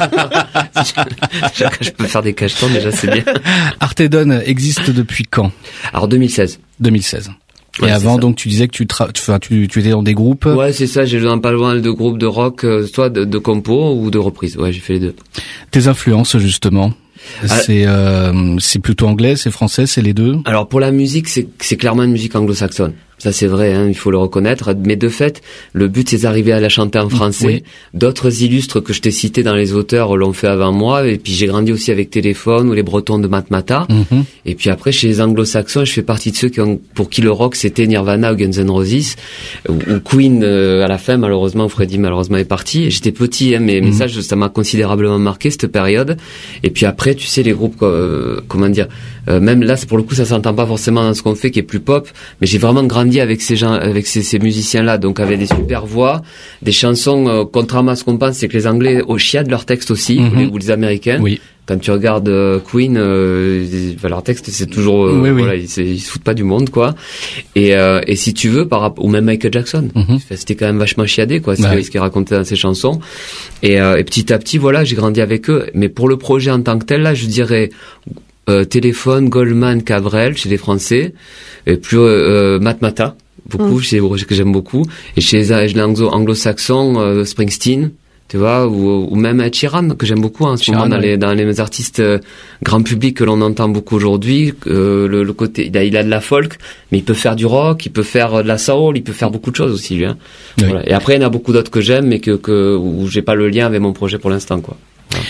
Speaker 3: je, je peux faire des cachetons, déjà, c'est bien.
Speaker 1: Artedon existe depuis quand?
Speaker 3: Alors, deux mille seize.
Speaker 1: deux mille seize.
Speaker 3: Ouais,
Speaker 1: et avant, donc, tu disais que tu, tra... enfin, tu, tu étais dans des groupes.
Speaker 3: Ouais, c'est ça. J'ai dans pas loin de groupes de rock, euh, soit de, de compo ou de reprise. Ouais, j'ai fait les deux.
Speaker 1: Tes influences, justement? C'est euh, c'est plutôt anglais, c'est français, c'est les deux.
Speaker 3: Alors pour la musique, c'est c'est clairement une musique anglo-saxonne. Ça c'est vrai, hein, il faut le reconnaître. Mais de fait, le but c'est d'arriver à la chanter en français. Oui. D'autres illustres que je t'ai cités dans les auteurs l'ont fait avant moi. Et puis j'ai grandi aussi avec Téléphone ou les Bretons de Matmata. Mm-hmm. Et puis après chez les Anglo-Saxons, je fais partie de ceux qui ont, pour qui le rock c'était Nirvana ou Guns N' Roses ou, ou Queen euh, à la fin. Malheureusement, Freddie malheureusement est parti. Et j'étais petit, hein, mais, mm-hmm. mais ça, ça m'a considérablement marqué cette période. Et puis après, tu sais les groupes, euh, comment dire, euh, même là pour le coup ça s'entend pas forcément dans ce qu'on fait qui est plus pop. Mais j'ai vraiment grandi avec ces gens, avec ces, ces musiciens-là, donc avec des super voix, des chansons, euh, contrairement à ce qu'on pense, c'est que les Anglais au chiadent leurs textes aussi, mm-hmm. ou, les, ou les Américains. Oui. Quand tu regardes euh, Queen, euh, leur texte c'est toujours, euh, oui, oui. voilà, ils, ils se foutent pas du monde, quoi. Et, euh, et si tu veux, par rapport, ou même Michael Jackson, mm-hmm. c'était quand même vachement chiadé, quoi, ouais. ce qu'il racontait dans ses chansons. Et, euh, et petit à petit, voilà, j'ai grandi avec eux. Mais pour le projet en tant que tel, là, je dirais. Euh, Téléphone, Goldman, Cabrel chez les Français, et plus euh, Matmata, beaucoup, mmh. chez que j'aime beaucoup, et chez les anglo- anglo-saxons, euh, Springsteen, tu vois, ou, ou même Ed Sheeran que j'aime beaucoup en ce Sheeran, moment dans, oui. les, dans les artistes euh, grand public que l'on entend beaucoup aujourd'hui. Euh, le, le côté, il a, il a de la folk, mais il peut faire du rock, il peut faire de la soul, il peut faire beaucoup de choses aussi, lui. Hein. Oui. Voilà. Et après, il y en a beaucoup d'autres que j'aime, mais que, que où j'ai pas le lien avec mon projet pour l'instant, quoi.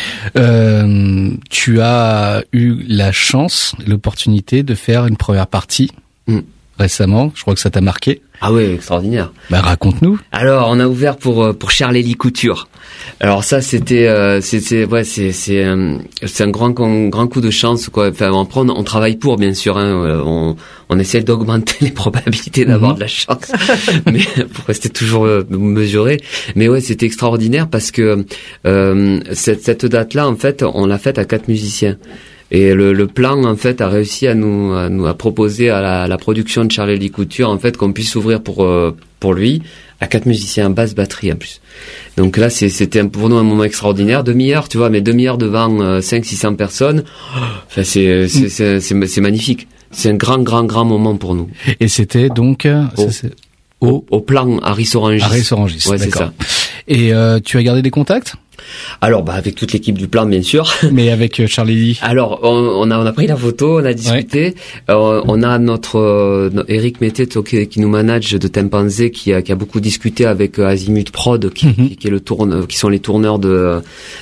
Speaker 1: Euh, tu as eu la chance, l'opportunité de faire une première partie mm. récemment. Je crois que ça t'a marqué.
Speaker 3: Ah ouais, extraordinaire.
Speaker 1: Bah raconte-nous.
Speaker 3: Alors, on a ouvert pour pour Charlélie Couture. Alors ça, c'était euh, c'est ouais, c'est c'est euh, c'est un grand grand coup de chance, quoi. Enfin, on prend, on travaille pour, bien sûr. Hein, on on essaie d'augmenter les probabilités d'avoir mm-hmm. de la chance, mais pour rester toujours euh, mesuré. Mais ouais, c'était extraordinaire parce que euh, cette cette date-là, en fait, on l'a faite à quatre musiciens. Et le, le plan, en fait, a réussi à nous, à nous, à proposer à la, à la production de Charlélie Couture, en fait, qu'on puisse s'ouvrir pour, euh, pour lui, à quatre musiciens, basse, batterie, en plus. Donc là, c'est, c'était pour nous un moment extraordinaire. Demi-heure, tu vois, mais demi-heure devant euh, cinq cents six cents personnes. Enfin, c'est, c'est, c'est, c'est, c'est magnifique. C'est un grand, grand, grand moment pour nous.
Speaker 1: Et c'était donc,
Speaker 3: au, ça, c'est, au, au plan Harris Orangis.
Speaker 1: Harris Orangis,
Speaker 3: ouais,
Speaker 1: d'accord.
Speaker 3: C'est ça.
Speaker 1: Et, euh, tu as gardé des contacts?
Speaker 3: Alors, bah, avec toute l'équipe du plan, bien sûr.
Speaker 1: Mais avec euh, Charlélie.
Speaker 3: Alors, on, on a on a pris la photo, on a discuté. Ouais. Euh, on a notre euh, Eric Mété qui, qui nous manage de Timpanzé, qui a qui a beaucoup discuté avec euh, Azimut Prod, qui, mm-hmm. qui, qui est le tourne, qui sont les tourneurs de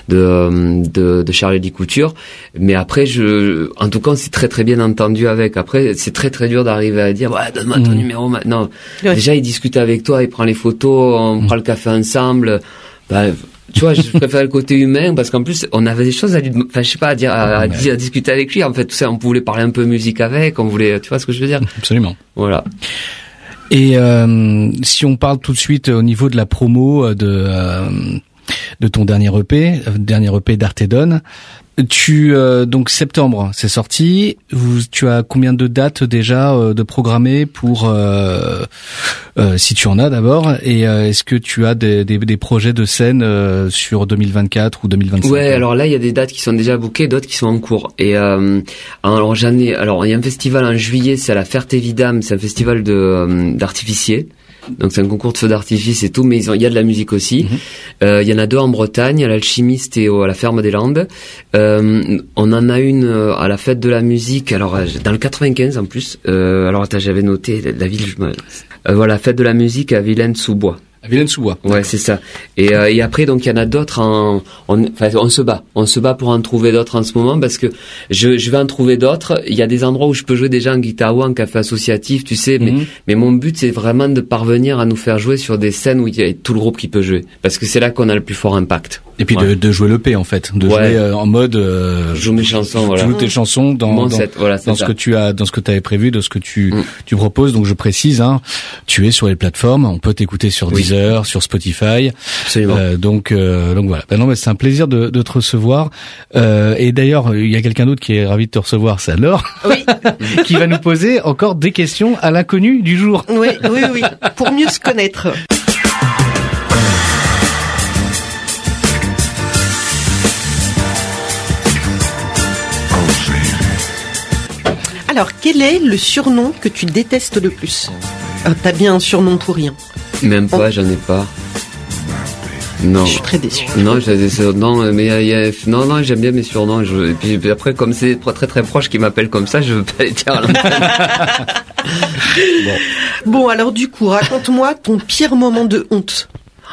Speaker 3: de de, de Charlélie Couture. Mais après, je, en tout cas, on s'est très très bien entendu avec. Après, c'est très très dur d'arriver à dire, ouais, donne-moi ton mm. numéro maintenant. Ouais. Déjà, il discute avec toi, il prend les photos, on mm. prend le café ensemble. Bah, tu vois, je préfère le côté humain parce qu'en plus, on avait des choses à lui, enfin, je sais pas, à dire, à, à, dire, à discuter avec lui. En fait, tout ça, on voulait parler un peu musique avec, on voulait, tu vois ce que je veux dire?
Speaker 1: Absolument.
Speaker 3: Voilà.
Speaker 1: Et euh, si on parle tout de suite au niveau de la promo de euh, de ton dernier E P, dernier E P d'Artedon. Tu euh, donc septembre, c'est sorti. Vous, tu as combien de dates déjà euh, de programmées pour euh, euh, si tu en as d'abord, et euh, est-ce que tu as des, des, des projets de scène euh, sur deux mille vingt-quatre ou deux mille vingt-cinq?
Speaker 3: Ouais, alors là il y a des dates qui sont déjà bookées, d'autres qui sont en cours. Et euh, alors j'en ai, alors il y a un festival en juillet, c'est à la Ferté-Vidame, c'est un festival de euh, d'artificiers. Donc c'est un concours de feux d'artifice et tout, mais ils ont, il y a de la musique aussi. Mm-hmm. Euh, il y en a deux en Bretagne, à l'Alchimiste et au, à la Ferme des Landes. Euh, on en a une à la Fête de la musique, alors dans le quatre-vingt-quinze en plus. Euh, alors attends, j'avais noté la ville. Je me... euh, voilà, Fête de la musique à Vilaine-sous-Bois.
Speaker 1: À Vilaine-sous-Bois.
Speaker 3: Ouais, c'est ça. Et, euh, et après, donc, il y en a d'autres en, on, enfin, on se bat. On se bat pour en trouver d'autres en ce moment parce que je, je vais en trouver d'autres. Il y a des endroits où je peux jouer déjà en guitare ou en café associatif, tu sais, mais, mm-hmm. mais mon but, c'est vraiment de parvenir à nous faire jouer sur des scènes où il y a tout le groupe qui peut jouer. Parce que c'est là qu'on a le plus fort impact.
Speaker 1: Et puis ouais. de, de jouer l'E P, en fait. De ouais. jouer euh, en mode, euh,
Speaker 3: joue mes chansons, voilà.
Speaker 1: Joue tes chansons dans,
Speaker 3: Mon
Speaker 1: dans,
Speaker 3: set, voilà,
Speaker 1: dans ce que tu as, dans ce que tu avais prévu, de ce que tu, mm. tu proposes. Donc, je précise, hein, tu es sur les plateformes. On peut t'écouter sur oui. Deezer, sur Spotify.
Speaker 3: Absolument.
Speaker 1: Euh, donc, euh, donc voilà. Ben non, mais c'est un plaisir de, de te recevoir. Euh, et d'ailleurs, il y a quelqu'un d'autre qui est ravi de te recevoir, c'est Laure.
Speaker 2: Oui.
Speaker 1: Qui va nous poser encore des questions à l'inconnu du jour.
Speaker 2: Oui, oui, oui. Pour mieux se connaître. Alors, quel est le surnom que tu détestes le plus? Alors, t'as bien un surnom pour rien.
Speaker 3: Même pas, oh. J'en ai pas. Non.
Speaker 2: Je suis très déçu.
Speaker 3: Non, j'ai des surnoms, mais il y a, non, non, j'aime bien mes surnoms. Je, et puis, puis après, comme c'est très très proche qui m'appellent comme ça, je veux pas les dire à l'antenne.
Speaker 2: Bon. Bon, alors du coup, raconte-moi ton pire moment de honte.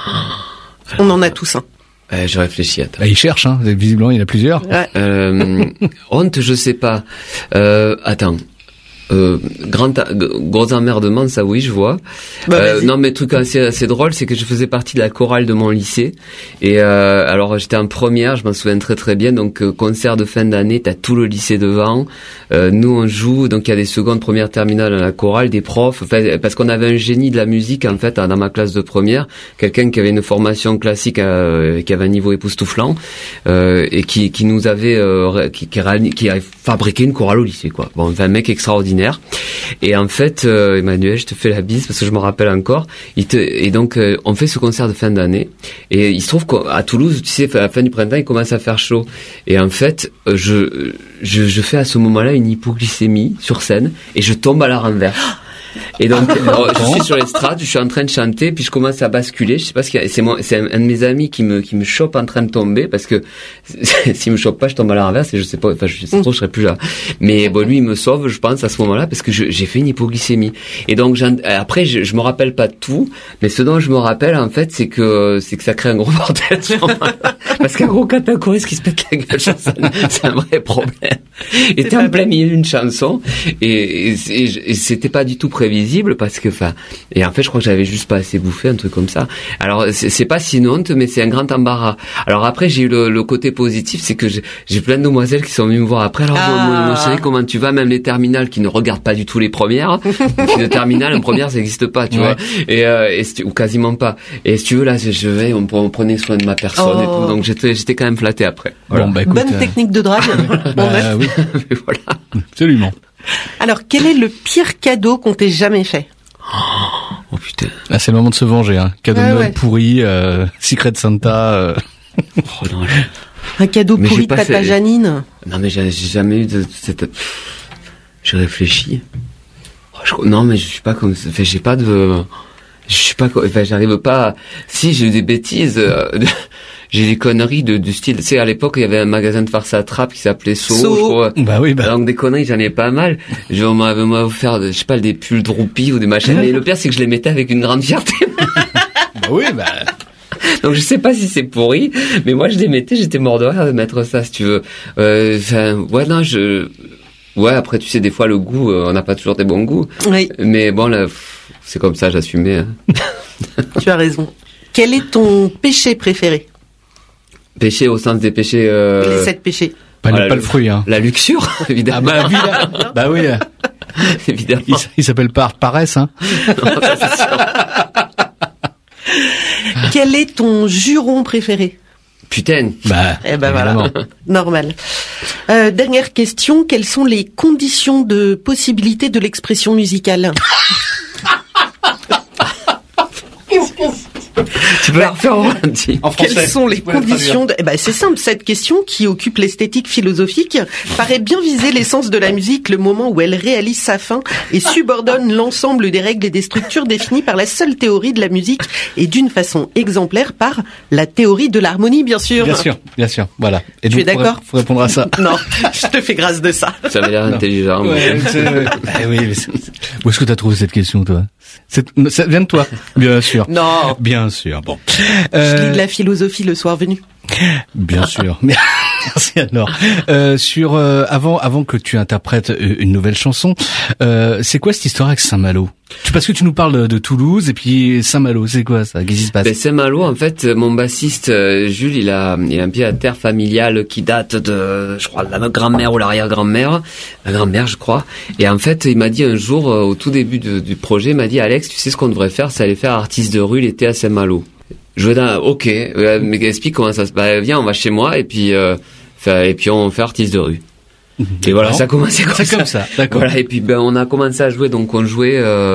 Speaker 2: On en a tous un.
Speaker 3: Euh, je réfléchis, attends.
Speaker 1: Bah, il cherche, hein. Visiblement, il y en a plusieurs.
Speaker 2: Ouais.
Speaker 3: Euh, honte, je sais pas. Euh, attends. Euh, grand gros emmerdement, ça oui, je vois.
Speaker 2: Bah,
Speaker 3: euh, non, mais truc assez assez drôle, c'est que je faisais partie de la chorale de mon lycée. Et euh, alors j'étais en première, je m'en souviens très très bien. Donc euh, concert de fin d'année, t'as tout le lycée devant. Euh, nous on joue, donc il y a des secondes, premières, terminales à la chorale, des profs. Enfin, parce qu'on avait un génie de la musique en fait dans ma classe de première, quelqu'un qui avait une formation classique, euh, qui avait un niveau époustouflant, euh, et qui qui nous avait euh, qui qui, qui a fabriqué une chorale au lycée quoi. Bon, enfin, un mec extraordinaire. Et en fait, euh, Emmanuel, je te fais la bise parce que je me rappelle encore. Il te, et donc, euh, on fait ce concert de fin d'année. Et il se trouve qu'à Toulouse, tu sais, à la fin du printemps, il commence à faire chaud. Et en fait, je, je, je fais à ce moment-là une hypoglycémie sur scène et je tombe à la renverse. Et donc, alors, je suis sur l'estrade, je suis en train de chanter, puis je commence à basculer. Je sais pas ce qu'il y a. C'est moi, c'est un, un de mes amis qui me qui me chope en train de tomber parce que s'il me chope pas, je tombe à la renverse et je sais pas. Enfin, je sais trop, je serais plus là. Mais bon, lui, il me sauve, je pense, à ce moment-là parce que je, j'ai fait une hypoglycémie. Et donc, après, je, je me rappelle pas de tout, mais ce dont je me rappelle en fait, c'est que c'est que ça crée un gros bordel. Parce qu'un gros catachoriste qui se pète la gueule sur scène, c'est un vrai problème. Et t'es en plein milieu d'une chanson et, et, et, et c'était pas du tout prévisible parce que, enfin, et en fait, je crois que j'avais juste pas assez bouffé, un truc comme ça. Alors, c'est, c'est pas si une honte, mais c'est un grand embarras. Alors après, j'ai eu le, le côté positif, c'est que j'ai, j'ai plein de demoiselles qui sont venues me voir après. Alors, ah. mon, mon chéri, comment tu vas? Même les terminales qui ne regardent pas du tout les premières. De terminale, en première, ça n'existe pas, tu ouais. vois. Et, euh, et ou quasiment pas. Et si tu veux, là, je vais, on, on prenait soin de ma personne oh. et tout. Donc, j'étais, j'étais quand même flatté après.
Speaker 2: Voilà. Bon, bah, écoute, Bonne euh... technique de drague.
Speaker 1: bah, bon, bah, oui.
Speaker 3: Voilà.
Speaker 1: Absolument.
Speaker 2: Alors, quel est le pire cadeau qu'on t'ait jamais fait?
Speaker 3: Oh putain.
Speaker 1: Là, c'est le moment de se venger, hein. Cadeau
Speaker 2: ouais,
Speaker 1: de Noël
Speaker 2: ouais.
Speaker 1: pourri, euh, Secret Santa. Euh...
Speaker 3: Oh non.
Speaker 2: Un cadeau mais pourri de Tata fait... Janine.
Speaker 3: Non, mais j'ai, j'ai jamais eu de cette. J'ai réfléchi. Oh, je... Non, mais je suis pas comme. Enfin, j'ai pas de. Je suis pas. Enfin, j'arrive pas. À... Si j'ai eu des bêtises. Euh... J'ai des conneries de, du style, tu sais, à l'époque, il y avait un magasin de farce à trappe qui s'appelait So, so. je crois.
Speaker 1: Bah oui, bah.
Speaker 3: Donc des conneries, j'en ai pas mal. Je m'avais offert, je sais pas, des pulls Droopy ou des machins. Mais le pire, c'est que je les mettais avec une grande fierté.
Speaker 1: Bah oui, bah.
Speaker 3: Donc je sais pas si c'est pourri, mais moi je les mettais, j'étais mort de rire de mettre ça, si tu veux. Euh, enfin, ouais, non, je, ouais, après, tu sais, des fois, le goût, euh, on n'a pas toujours des bons goûts.
Speaker 2: Oui.
Speaker 3: Mais bon, là, pff, c'est comme ça, j'assumais. Hein.
Speaker 2: Tu as raison. Quel est ton péché préféré?
Speaker 3: Péché au sens des péchés... Euh...
Speaker 2: Les sept péchés.
Speaker 1: Pas, voilà, pas le fruit, hein.
Speaker 3: La luxure, évidemment.
Speaker 1: Ah bah, oui, bah oui.
Speaker 3: Évidemment.
Speaker 1: Il, il s'appelle pas paresse, hein.
Speaker 3: Non, ça, c'est sûr.
Speaker 2: Quel est ton juron préféré?
Speaker 3: Putain.
Speaker 1: Bah,
Speaker 2: eh ben voilà. Normal. Euh, dernière question. Quelles sont les conditions de possibilité de l'expression musicale?
Speaker 3: Tu peux la refaire en français.
Speaker 2: Quelles sont les conditions de... Eh ben, c'est simple, cette question qui occupe l'esthétique philosophique paraît bien viser l'essence de la musique, le moment où elle réalise sa fin et subordonne l'ensemble des règles et des structures définies par la seule théorie de la musique et d'une façon exemplaire par la théorie de l'harmonie, bien sûr.
Speaker 1: Bien sûr, bien sûr, voilà. Et
Speaker 2: tu
Speaker 1: donc,
Speaker 2: es d'accord?
Speaker 1: Faut répondre à ça.
Speaker 2: Non, je te fais grâce de ça.
Speaker 3: Ça m'a l'air intelligent.
Speaker 1: Ouais, c'est, ouais. Bah, oui, mais c'est... Où est-ce que t'as trouvé cette question, toi? C'est... Ça vient de toi? Bien sûr.
Speaker 2: Non.
Speaker 1: Bien sûr, bon.
Speaker 2: Euh... Je lis de la philosophie le soir venu.
Speaker 1: Bien sûr. Merci alors. Euh, sur euh, avant avant que tu interprètes une nouvelle chanson, euh, c'est quoi cette histoire avec Saint-Malo? Parce que tu nous parles de Toulouse et puis Saint-Malo, c'est quoi ça? Qu'est-ce qui se passe?
Speaker 3: Ben, Saint-Malo, en fait, mon bassiste euh, Jules, il a il a un pied à terre familial qui date de, je crois, de la grand-mère ou l'arrière-grand-mère, la grand-mère, je crois. Et en fait, il m'a dit un jour, euh, au tout début de, du projet, il m'a dit, Alex, tu sais ce qu'on devrait faire, c'est aller faire artiste de rue l'été à Saint-Malo. Je veux dire, ok, euh, mais explique comment ça se passe. Bah, viens, on va chez moi et puis euh, et puis on fait artiste de rue. Et voilà, ça a commencé comme
Speaker 1: c'est
Speaker 3: ça.
Speaker 1: comme ça, d'accord.
Speaker 3: Voilà, et puis ben on a commencé à jouer, donc on jouait euh,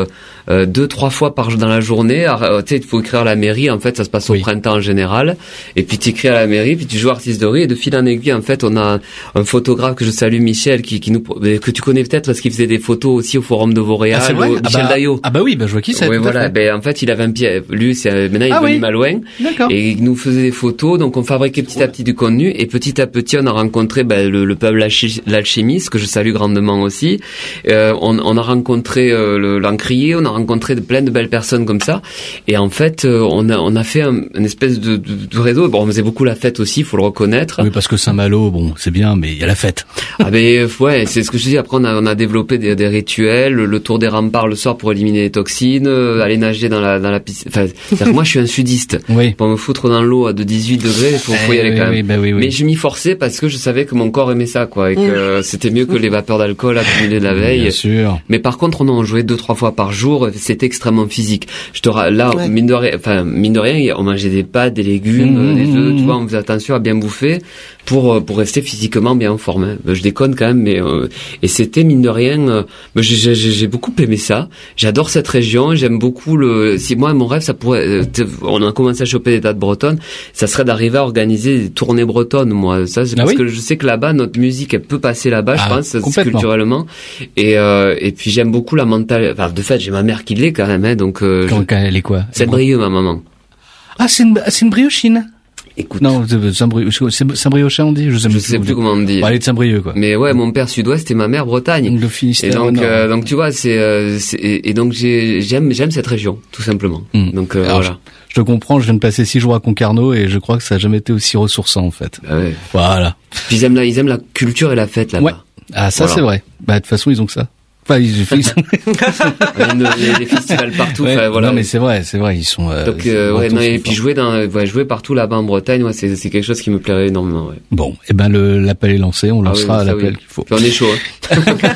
Speaker 3: euh, deux trois fois par dans la journée. Euh, tu sais, il faut écrire à la mairie. En fait, ça se passe au oui. printemps en général. Et puis tu écris à la mairie, puis tu joues artiste de rue. Et de fil en aiguille, en fait, on a un photographe que je salue, Michel, qui, qui nous que tu connais peut-être parce qu'il faisait des photos aussi au Forum de Vauréal.
Speaker 1: Ah, c'est vrai.
Speaker 3: Michel
Speaker 1: ah bah,
Speaker 3: Daillot.
Speaker 1: Ah bah oui, bah je vois qui c'est.
Speaker 3: Oui, voilà. Ben en fait, il avait un pied. Lui, c'est maintenant il
Speaker 1: ah,
Speaker 3: est venu
Speaker 1: oui.
Speaker 3: Malouin.
Speaker 1: D'accord.
Speaker 3: Et il nous faisait des photos. Donc on fabriquait petit à petit du contenu. Et petit à petit, on a rencontré ben, le, le peuple l'alchimiste que je salue grandement aussi. Euh, on, on a rencontré euh, le, l'encrier. On a rencontré de, plein de belles personnes comme ça. Et en fait, euh, on a on a fait un, une espèce de, de, de réseau. Bon, on faisait beaucoup la fête aussi, faut le reconnaître.
Speaker 1: Oui, parce que Saint-Malo, bon, c'est bien, mais il y a la fête.
Speaker 3: Ah ben ouais, c'est ce que je dis. Après, on a on a développé des, des rituels, le tour des remparts le soir pour éliminer les toxines, euh, aller nager dans la dans la piscine. Enfin, c'est-à-dire que moi, je suis un sudiste. Oui. Pour me foutre dans l'eau à de dix-huit degrés, il faut, faut y aller
Speaker 1: oui,
Speaker 3: quand même.
Speaker 1: Oui, bah oui, oui.
Speaker 3: Mais je m'y forçais parce que je savais que mon corps aimait ça, quoi, et que mmh. c'était mieux que les vapeurs d'alcool accumulées de la veille.
Speaker 1: Bien sûr.
Speaker 3: Mais par contre, on en jouait deux trois fois par jour. C'était extrêmement physique. Je te là, ouais. mine de rien, enfin mine de rien, on mangeait des pâtes, des légumes, mmh, des œufs. Mmh. Tu vois, on faisait attention à bien bouffer pour pour rester physiquement bien en forme. Hein. Je déconne quand même, mais euh, et c'était mine de rien. Euh, j'ai, j'ai, j'ai beaucoup aimé ça. J'adore cette région. J'aime beaucoup le. Si moi, mon rêve, ça pourrait. Euh, on a commencé à choper des dates bretonnes. Ça serait d'arriver à organiser des tournées bretonnes. Moi, ça, c'est ah parce oui que je sais que là-bas, notre musique, elle peut passer là-bas. Ah, je pense culturellement. Et euh, et puis j'aime beaucoup la mentale. Enfin, de fait, j'ai ma mère qui l'est quand même. Hein, donc. Euh,
Speaker 1: quand, je... quand elle est quoi?
Speaker 3: C'est Brieux, ma maman.
Speaker 1: Ah, c'est une, c'est une briochine.
Speaker 3: Écoute.
Speaker 1: Non, c'est Saint-Brieuchin, on dit. Je sais,
Speaker 3: je sais plus comment on dit.
Speaker 1: On va aller de Saint-Brieuc, quoi.
Speaker 3: Mais ouais, mon père sud-ouest et ma mère Bretagne.
Speaker 1: Donc, le Finistère.
Speaker 3: Et donc, euh, donc tu vois, c'est, euh, c'est et donc j'ai, j'aime, j'aime cette région, tout simplement. Mmh. Donc euh, Alors, voilà.
Speaker 1: Je, je te comprends. Je viens de passer six jours à Concarneau et je crois que ça a jamais été aussi ressourçant, en fait.
Speaker 3: Bah ouais.
Speaker 1: Voilà.
Speaker 3: Puis ils aiment la, ils aiment la culture et la fête là-bas.
Speaker 1: Ouais. Ah, ça voilà. C'est vrai. Bah de toute façon, ils ont que ça. Enfin, ils, ils sont...
Speaker 3: il y a des festivals partout.
Speaker 1: Ouais,
Speaker 3: enfin, voilà.
Speaker 1: Non, mais c'est vrai, c'est vrai, ils sont. Euh,
Speaker 3: Donc, euh, ouais, non, et puis jouer dans, ouais, jouer partout là-bas en Bretagne, ouais, c'est, c'est quelque chose qui me plairait énormément. Ouais.
Speaker 1: Bon, et eh ben le l'appel est lancé, on lancera ah oui, l'appel oui. qu'il faut.
Speaker 3: Puis on est chaud. Hein.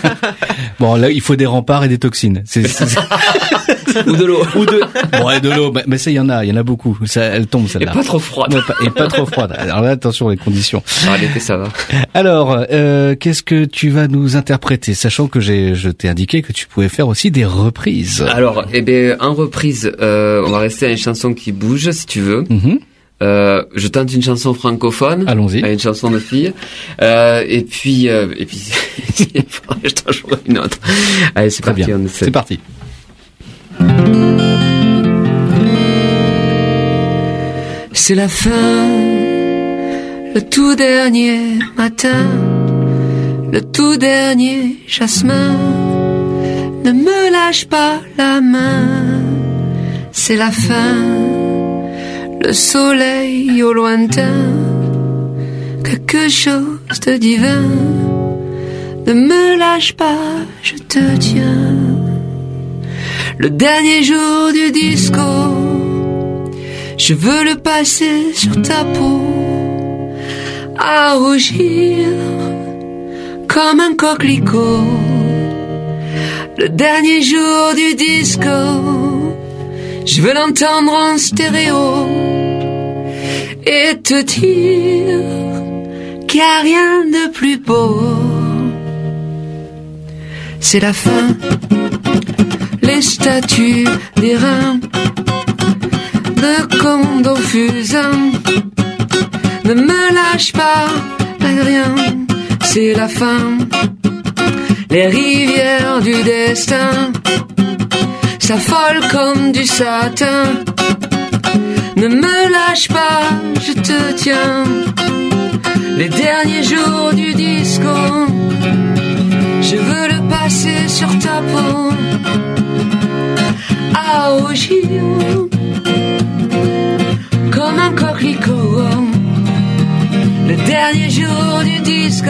Speaker 1: Bon, là, il faut des remparts et des toxines. C'est, c'est...
Speaker 3: Ou de l'eau.
Speaker 1: Ou de. Bon, et de l'eau, mais ça, il y en a, il y en a beaucoup. Ça, elle tombe celle-là.
Speaker 3: Et pas trop froide.
Speaker 1: Ouais, pas, et pas trop froide. Alors là, attention les conditions.
Speaker 3: Ah, l'été, ça va.
Speaker 1: Alors, euh, qu'est-ce que tu vas nous interpréter, sachant que j'ai, je t'ai indiqué que tu pouvais faire aussi des reprises.
Speaker 3: Alors, eh bien, en reprise, euh, on va rester à une chanson qui bouge, si tu veux. Mm-hmm. Euh, je tente une chanson francophone.
Speaker 1: Allons-y.
Speaker 3: Une chanson de fille. Euh, et puis, euh, et puis, je t'en jouerai une autre. Allez, c'est
Speaker 1: Très
Speaker 3: parti.
Speaker 1: Bien. C'est parti.
Speaker 4: C'est la fin, le tout dernier matin, le tout dernier jasmin. Ne me lâche pas la main, c'est la fin, le soleil au lointain, quelque chose de divin. Ne me lâche pas, je te tiens. Le dernier jour du disco, je veux le passer sur ta peau, à rougir comme un coquelicot. Le dernier jour du disco, je veux l'entendre en stéréo et te dire qu'il n'y a rien de plus beau. C'est la fin, les statues des reins, de condo fusain. Ne me lâche pas, rien, c'est la fin. Les rivières du destin s'affolent comme du satin. Ne me lâche pas, je te tiens. Les derniers jours du disco, je veux le passer sur ta peau, à rougir comme un coquelicot. Le dernier jour du disco,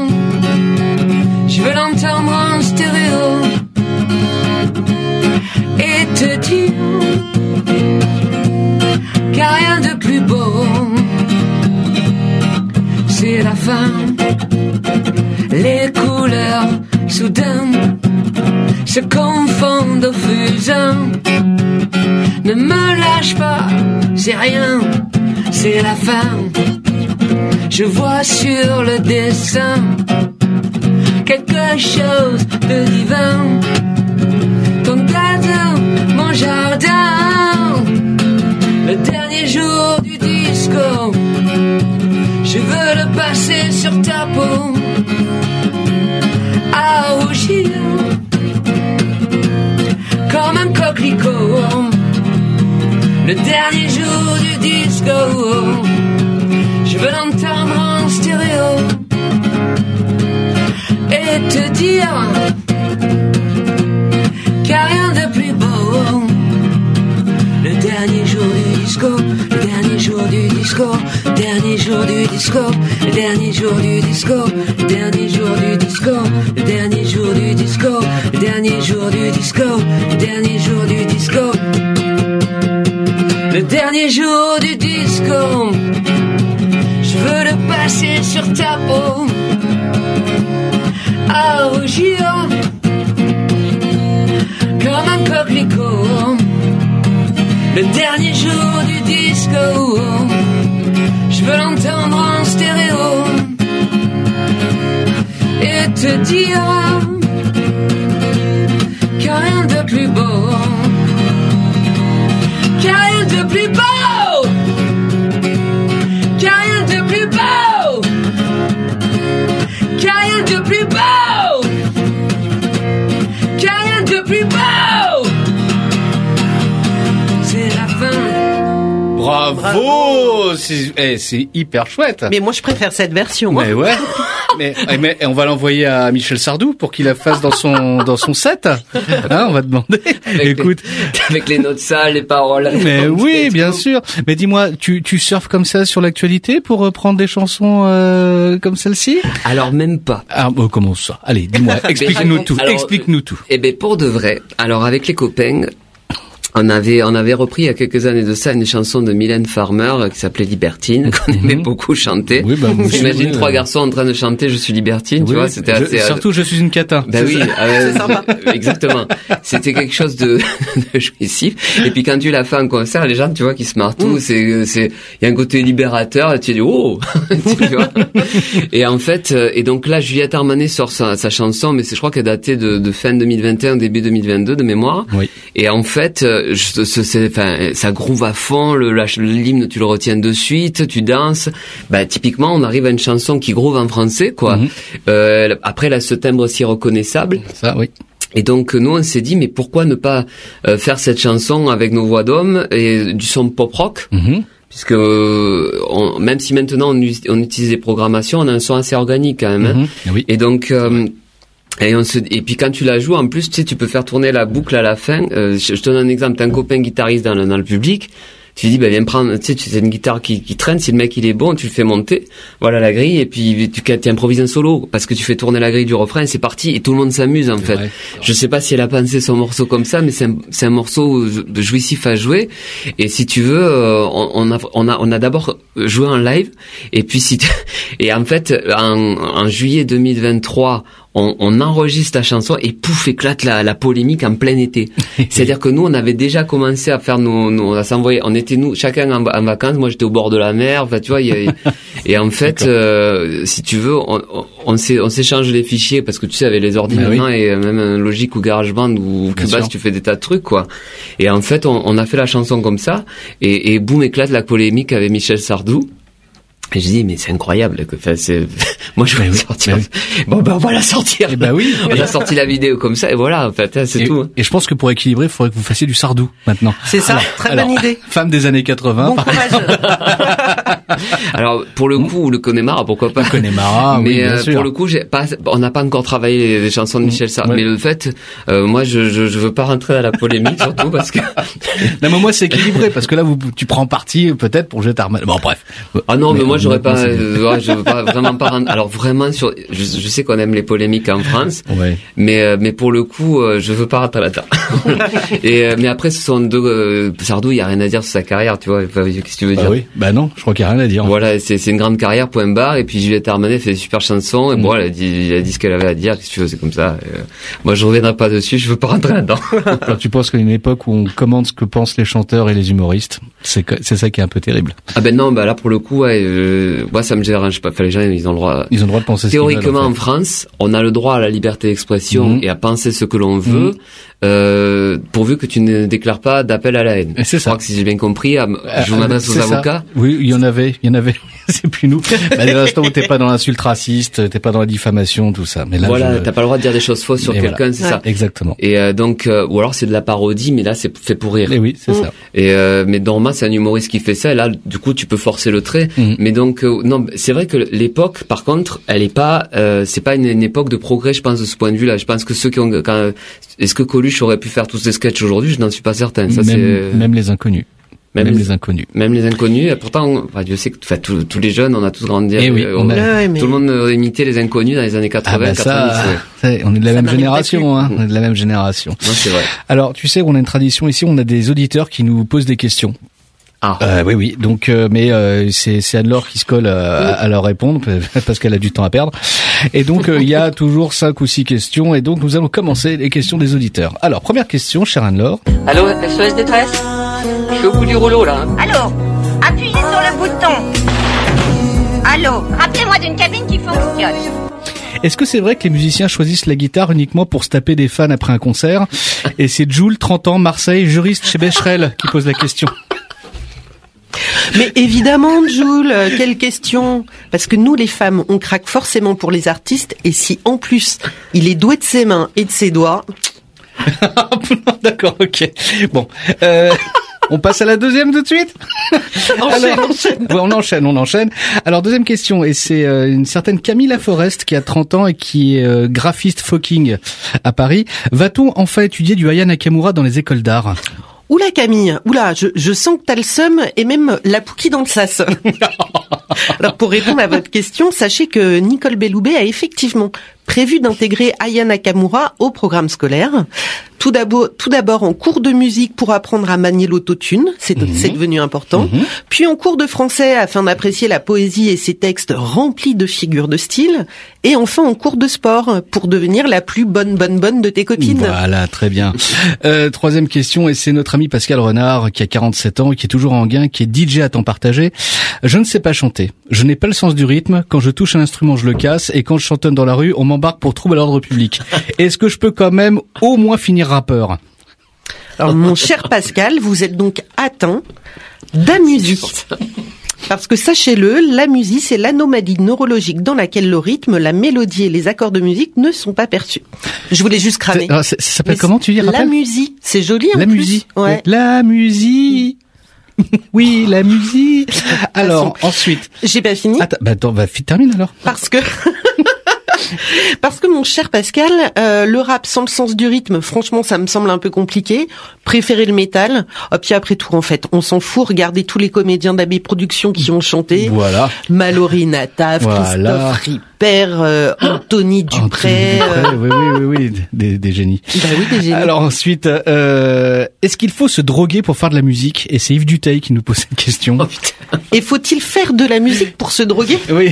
Speaker 4: je veux l'entendre en stéréo et te dire qu'il n'y a rien de plus beau. C'est la fin, les couleurs soudain se confondent au fusain. Ne me lâche pas, c'est rien, c'est la fin. Je vois sur le dessin quelque chose de divin. Ton dada Je veux le passer sur ta peau, à rougir comme un coquelicot. Le dernier jour du disco, je veux l'entendre en stéréo et te dire qu'il n'y a rien de plus beau. Le dernier jour du disco, le dernier jour du disco, le dernier jour du disco, le dernier jour du disco, le dernier jour du disco, le dernier jour du disco, le dernier jour du disco, le dernier jour du disco, le dernier jour du disco. Je veux le passer sur ta peau, à rougir comme un coquelicot. Le dernier jour du disco, je veux l'entendre en stéréo et te dire qu'il n'y a rien de plus beau, qu'il n'y a rien de plus beau, qu'il n'y a rien de plus beau, qu'il n'y a rien de plus beau, qu'il n'y a rien de plus beau.
Speaker 1: Bravo, Bravo. C'est, eh, c'est hyper chouette.
Speaker 2: Mais moi je préfère cette version.
Speaker 1: Mais ouais. mais, mais on va l'envoyer à Michel Sardou pour qu'il la fasse dans son dans son set. Hein, on va demander.
Speaker 3: Avec Écoute, les, avec les notes sales, les paroles.
Speaker 1: Mais oui, bien sûr. Mais dis-moi, tu tu surfes comme ça sur l'actualité pour reprendre des chansons euh, comme celle-ci?
Speaker 3: Alors même pas.
Speaker 1: Ah bon, comment ça? Allez, dis-moi, explique-nous tout. Alors, explique-nous tout.
Speaker 3: Eh ben pour de vrai. Alors avec les copains. On avait, on avait repris il y a quelques années de ça une chanson de Mylène Farmer qui s'appelait Libertine, qu'on mm-hmm. aimait beaucoup chanter. Oui, bah, j'imagine oui, trois euh... garçons en train de chanter Je suis libertine, oui, tu vois, c'était
Speaker 1: je,
Speaker 3: assez...
Speaker 1: Surtout Je suis une catin.
Speaker 3: Bah oui,
Speaker 2: euh, c'est sympa.
Speaker 3: Exactement. C'était quelque chose de, de jouissif. Et puis quand tu l'as fait en concert, les gens, tu vois, qui se marrent tous, mm. c'est, c'est, il y a un côté libérateur, et tu dis, oh! Tu vois. Et en fait, et donc là, Juliette Armanet sort sa, sa chanson, mais c'est, je crois qu'elle datait de, de fin deux mille vingt et un, début deux mille vingt-deux, de mémoire. Oui. Et en fait, je, c'est, enfin, ça groove à fond, le, la, l'hymne tu le retiens de suite, tu danses. Bah typiquement, on arrive à une chanson qui groove en français, quoi. Mm-hmm. Euh, après, là, ce timbre si reconnaissable.
Speaker 1: Ça, oui.
Speaker 3: Et donc nous on s'est dit mais pourquoi ne pas euh, faire cette chanson avec nos voix d'hommes et du son pop rock. Mm-hmm. Puisque on, même si maintenant on, on utilise des programmations, on a un son assez organique quand même. Hein. Mm-hmm. Oui. Et donc euh, Et, on se, et puis quand tu la joues, en plus, tu sais, tu peux faire tourner la boucle à la fin. Euh, je, je te donne un exemple. T'as un copain guitariste dans le, dans le public. Tu lui dis, bah, viens prendre, tu sais, c'est une guitare qui, qui traîne. Si le mec, il est bon, tu le fais monter. Voilà la grille. Et puis, tu, tu improvises un solo. Parce que tu fais tourner la grille du refrain et c'est parti. Et tout le monde s'amuse, en c'est fait. Vrai. Je sais pas si elle a pensé son morceau comme ça, mais c'est un, c'est un morceau jouissif à jouer. Et si tu veux, on, on a, on a, on a d'abord joué en live. Et puis, si tu, et en fait, en, en juillet deux mille vingt-trois, On, on enregistre la chanson et pouf, éclate la, la polémique en plein été. C'est-à-dire que nous, on avait déjà commencé à faire nos, nos à s'envoyer. On était nous, chacun en, en vacances. Moi, j'étais au bord de la mer. Enfin, tu vois. Y a, et en fait, euh, si tu veux, on, on, on, s'est, on s'échange les fichiers parce que tu sais, avec les ordi maintenant oui. et même un Logic ou GarageBand ou Cubase, tu fais des tas de trucs, quoi. Et en fait, on, on a fait la chanson comme ça et, et boum, éclate la polémique avec Michel Sardou. Et je dis mais c'est incroyable que enfin, c'est moi je voulais oui, sortir. Oui. Bon ben on va la sortir. Et ben oui, on a sorti la vidéo comme ça et voilà en fait c'est
Speaker 1: et,
Speaker 3: tout. Hein.
Speaker 1: Et je pense que pour équilibrer, il faudrait que vous fassiez du Sardou maintenant.
Speaker 2: C'est ça, alors, très alors, bonne idée.
Speaker 1: Femme des années quatre-vingts.
Speaker 2: Bon courage.
Speaker 3: Alors pour le coup le Connemara pourquoi pas.
Speaker 1: Le Connemara,
Speaker 3: mais
Speaker 1: oui, bien
Speaker 3: euh,
Speaker 1: sûr.
Speaker 3: pour le coup j'ai pas on n'a pas encore travaillé les, les chansons de Michel Sardou ouais. mais le fait euh, moi je, je je veux pas rentrer dans la polémique surtout parce que
Speaker 1: non mais moi c'est équilibré parce que là vous tu prends parti peut-être pour jeter Armanet. Bon bref.
Speaker 3: Ah non mais, mais moi j'aurais pas ouais, je veux pas vraiment pas rentrer. Alors vraiment sur je, je sais qu'on aime les polémiques en France ouais. mais euh, mais pour le coup euh, je veux pas rentrer là-dedans. Et euh, mais après ce sont deux euh, Sardou il y a rien à dire sur sa carrière tu vois qu'est-ce que tu veux
Speaker 1: bah
Speaker 3: dire.
Speaker 1: Oui. Bah non, je crois qu'il y a rien à dire.
Speaker 3: Voilà, c'est c'est une grande carrière point barre et puis Juliette Armanet fait des super chansons et mmh. bon elle a dit elle a dit ce qu'elle avait à dire, qu'est-ce que tu veux, c'est comme ça. Et, euh, moi je reviendrai pas dessus, je veux pas rentrer là-dedans.
Speaker 1: Alors tu penses qu'à une époque où on commande ce que pensent les chanteurs et les humoristes, c'est c'est ça qui est un peu terrible.
Speaker 3: Ah ben non, bah là pour le coup ouais, euh, moi ça me dérange pas, enfin, les gens ils ont le droit
Speaker 1: ils ont le droit de penser
Speaker 3: théoriquement
Speaker 1: ce qu'ils veulent, en,
Speaker 3: fait. En France, on a le droit à la liberté d'expression mmh. et à penser ce que l'on veut. Mmh. Euh, pourvu que tu ne déclares pas d'appel à la haine.
Speaker 1: Et c'est
Speaker 3: je
Speaker 1: ça.
Speaker 3: crois que si j'ai bien compris, je vous m'adresse aux
Speaker 1: c'est
Speaker 3: avocats.
Speaker 1: Ça. Oui, il y en avait, il y en avait. c'est plus nous. Bah, dès l'instant où t'es pas dans l'insulte raciste, t'es pas dans la diffamation, tout ça. Mais là,
Speaker 3: voilà,
Speaker 1: je...
Speaker 3: t'as pas le droit de dire des choses fausses sur
Speaker 1: et
Speaker 3: quelqu'un,
Speaker 1: voilà.
Speaker 3: c'est ça.
Speaker 1: Exactement.
Speaker 3: Et euh, donc, euh, ou alors c'est de la parodie, mais là c'est fait pour rire.
Speaker 1: Et oui, c'est mmh. ça.
Speaker 3: Et euh, mais normalement c'est un humoriste qui fait ça. Et là, du coup, tu peux forcer le trait. Mmh. Mais donc, euh, non, c'est vrai que l'époque, par contre, elle est pas, euh, c'est pas une, une époque de progrès, je pense, de ce point de vue-là. Je pense que ceux qui ont, quand, est-ce que Coluche aurait pu faire tous ces sketchs aujourd'hui? Je n'en suis pas certain. Ça,
Speaker 1: même,
Speaker 3: c'est...
Speaker 1: même les inconnus. Même, même les, les inconnus.
Speaker 3: Même les inconnus. Et pourtant, on, enfin, Dieu sait que, enfin, tous, tous les jeunes, on a tous grandi.
Speaker 1: Et oui,
Speaker 3: euh,
Speaker 1: on
Speaker 3: on,
Speaker 1: a...
Speaker 3: ouais, mais... Tout le monde euh, imitait les inconnus dans les années quatre-vingts,
Speaker 1: ah bah
Speaker 3: quatre-vingt-dix.
Speaker 1: Ça,
Speaker 3: ouais.
Speaker 1: ça, on est de la ça même génération, hein. On est de la même génération.
Speaker 3: Non, c'est vrai.
Speaker 1: Alors, tu sais, on a une tradition ici, on a des auditeurs qui nous posent des questions.
Speaker 3: Ah.
Speaker 1: Euh, oui, oui. Donc, euh, mais euh, c'est, c'est Anne-Laure qui se colle à, à leur répondre parce qu'elle a du temps à perdre. Et donc, euh, il y a toujours cinq ou six questions. Et donc, nous allons commencer les questions des auditeurs. Alors, première question, chère Anne-Laure.
Speaker 5: Allô, S O S détresse? Je suis au bout du rouleau là.
Speaker 6: Allô, appuyez sur le bouton. Allô, rappelez-moi d'une cabine qui fonctionne.
Speaker 1: Est-ce que c'est vrai que les musiciens choisissent la guitare uniquement pour se taper des fans après un concert? Et c'est Jules, trente ans, Marseille, juriste chez Becherel, qui pose la question.
Speaker 2: Mais évidemment, Jules, quelle question? Parce que nous, les femmes, on craque forcément pour les artistes, et si en plus, il est doué de ses mains et de ses doigts...
Speaker 1: D'accord, ok. Bon, euh, on passe à la deuxième tout de suite.
Speaker 2: Enchaîne, Alors, enchaîne.
Speaker 1: Ouais, on enchaîne, on enchaîne. Alors, deuxième question, et c'est euh, une certaine Camille Laforest qui a trente ans et qui est euh, graphiste fucking à Paris. Va-t-on enfin étudier du Aya Nakamura dans les écoles d'art?
Speaker 2: Oula Camille, oula, je, je sens que t'as le seum et même la pouquille dans le sas. Alors pour répondre à votre question, sachez que Nicole Belloubet a effectivement prévu d'intégrer Aya Nakamura au programme scolaire. Tout d'abord, tout d'abord en cours de musique pour apprendre à manier l'autotune, c'est, mmh. c'est devenu important. Mmh. Puis en cours de français afin d'apprécier la poésie et ses textes remplis de figures de style. Et enfin en cours de sport pour devenir la plus bonne bonne bonne de tes copines.
Speaker 1: Voilà, très bien. Euh, troisième question, et c'est notre ami Pascal Renard qui a quarante-sept ans et qui est toujours en gain, qui est D J à temps partagé. Je ne sais pas chanter. Je n'ai pas le sens du rythme. Quand je touche un instrument, je le casse. Et quand je chantonne dans la rue, on m'embarque pour trouble à l'ordre public. Est-ce que je peux quand même au moins finir rappeur?
Speaker 2: Alors, mon cher Pascal, vous êtes donc atteint d'amusie. Parce que sachez-le, l'amusie, c'est l'anomalie neurologique dans laquelle le rythme, la mélodie et les accords de musique ne sont pas perçus. Je voulais juste cramer.
Speaker 1: Ça, ça s'appelle Mais comment, tu dis?
Speaker 2: L'amusie. C'est joli, en
Speaker 1: la
Speaker 2: plus.
Speaker 1: Musique.
Speaker 2: Ouais.
Speaker 1: La musique. Oui, la musique. Alors,
Speaker 2: façon,
Speaker 1: ensuite.
Speaker 2: J'ai pas fini.
Speaker 1: Attends, bah, attends, bah, termine alors.
Speaker 2: Parce que... Parce que mon cher Pascal, euh, le rap sans le sens du rythme, franchement, ça me semble un peu compliqué. Préférez le métal. Oh, puis après tout, en fait, on s'en fout. Regardez tous les comédiens d'A B Productions qui ont chanté.
Speaker 1: Voilà.
Speaker 2: Mallory Nataf,
Speaker 1: voilà.
Speaker 2: Christophe Ripper, euh, Anthony Dupré.
Speaker 1: Anthony Dupré, oui, oui, oui, oui, des, des génies.
Speaker 2: Bah oui, des génies.
Speaker 1: Alors ensuite, euh, est-ce qu'il faut se droguer pour faire de la musique? Et c'est Yves Duteil qui nous pose cette question.
Speaker 2: Oh, putain. Et faut-il faire de la musique pour se droguer?
Speaker 1: Oui,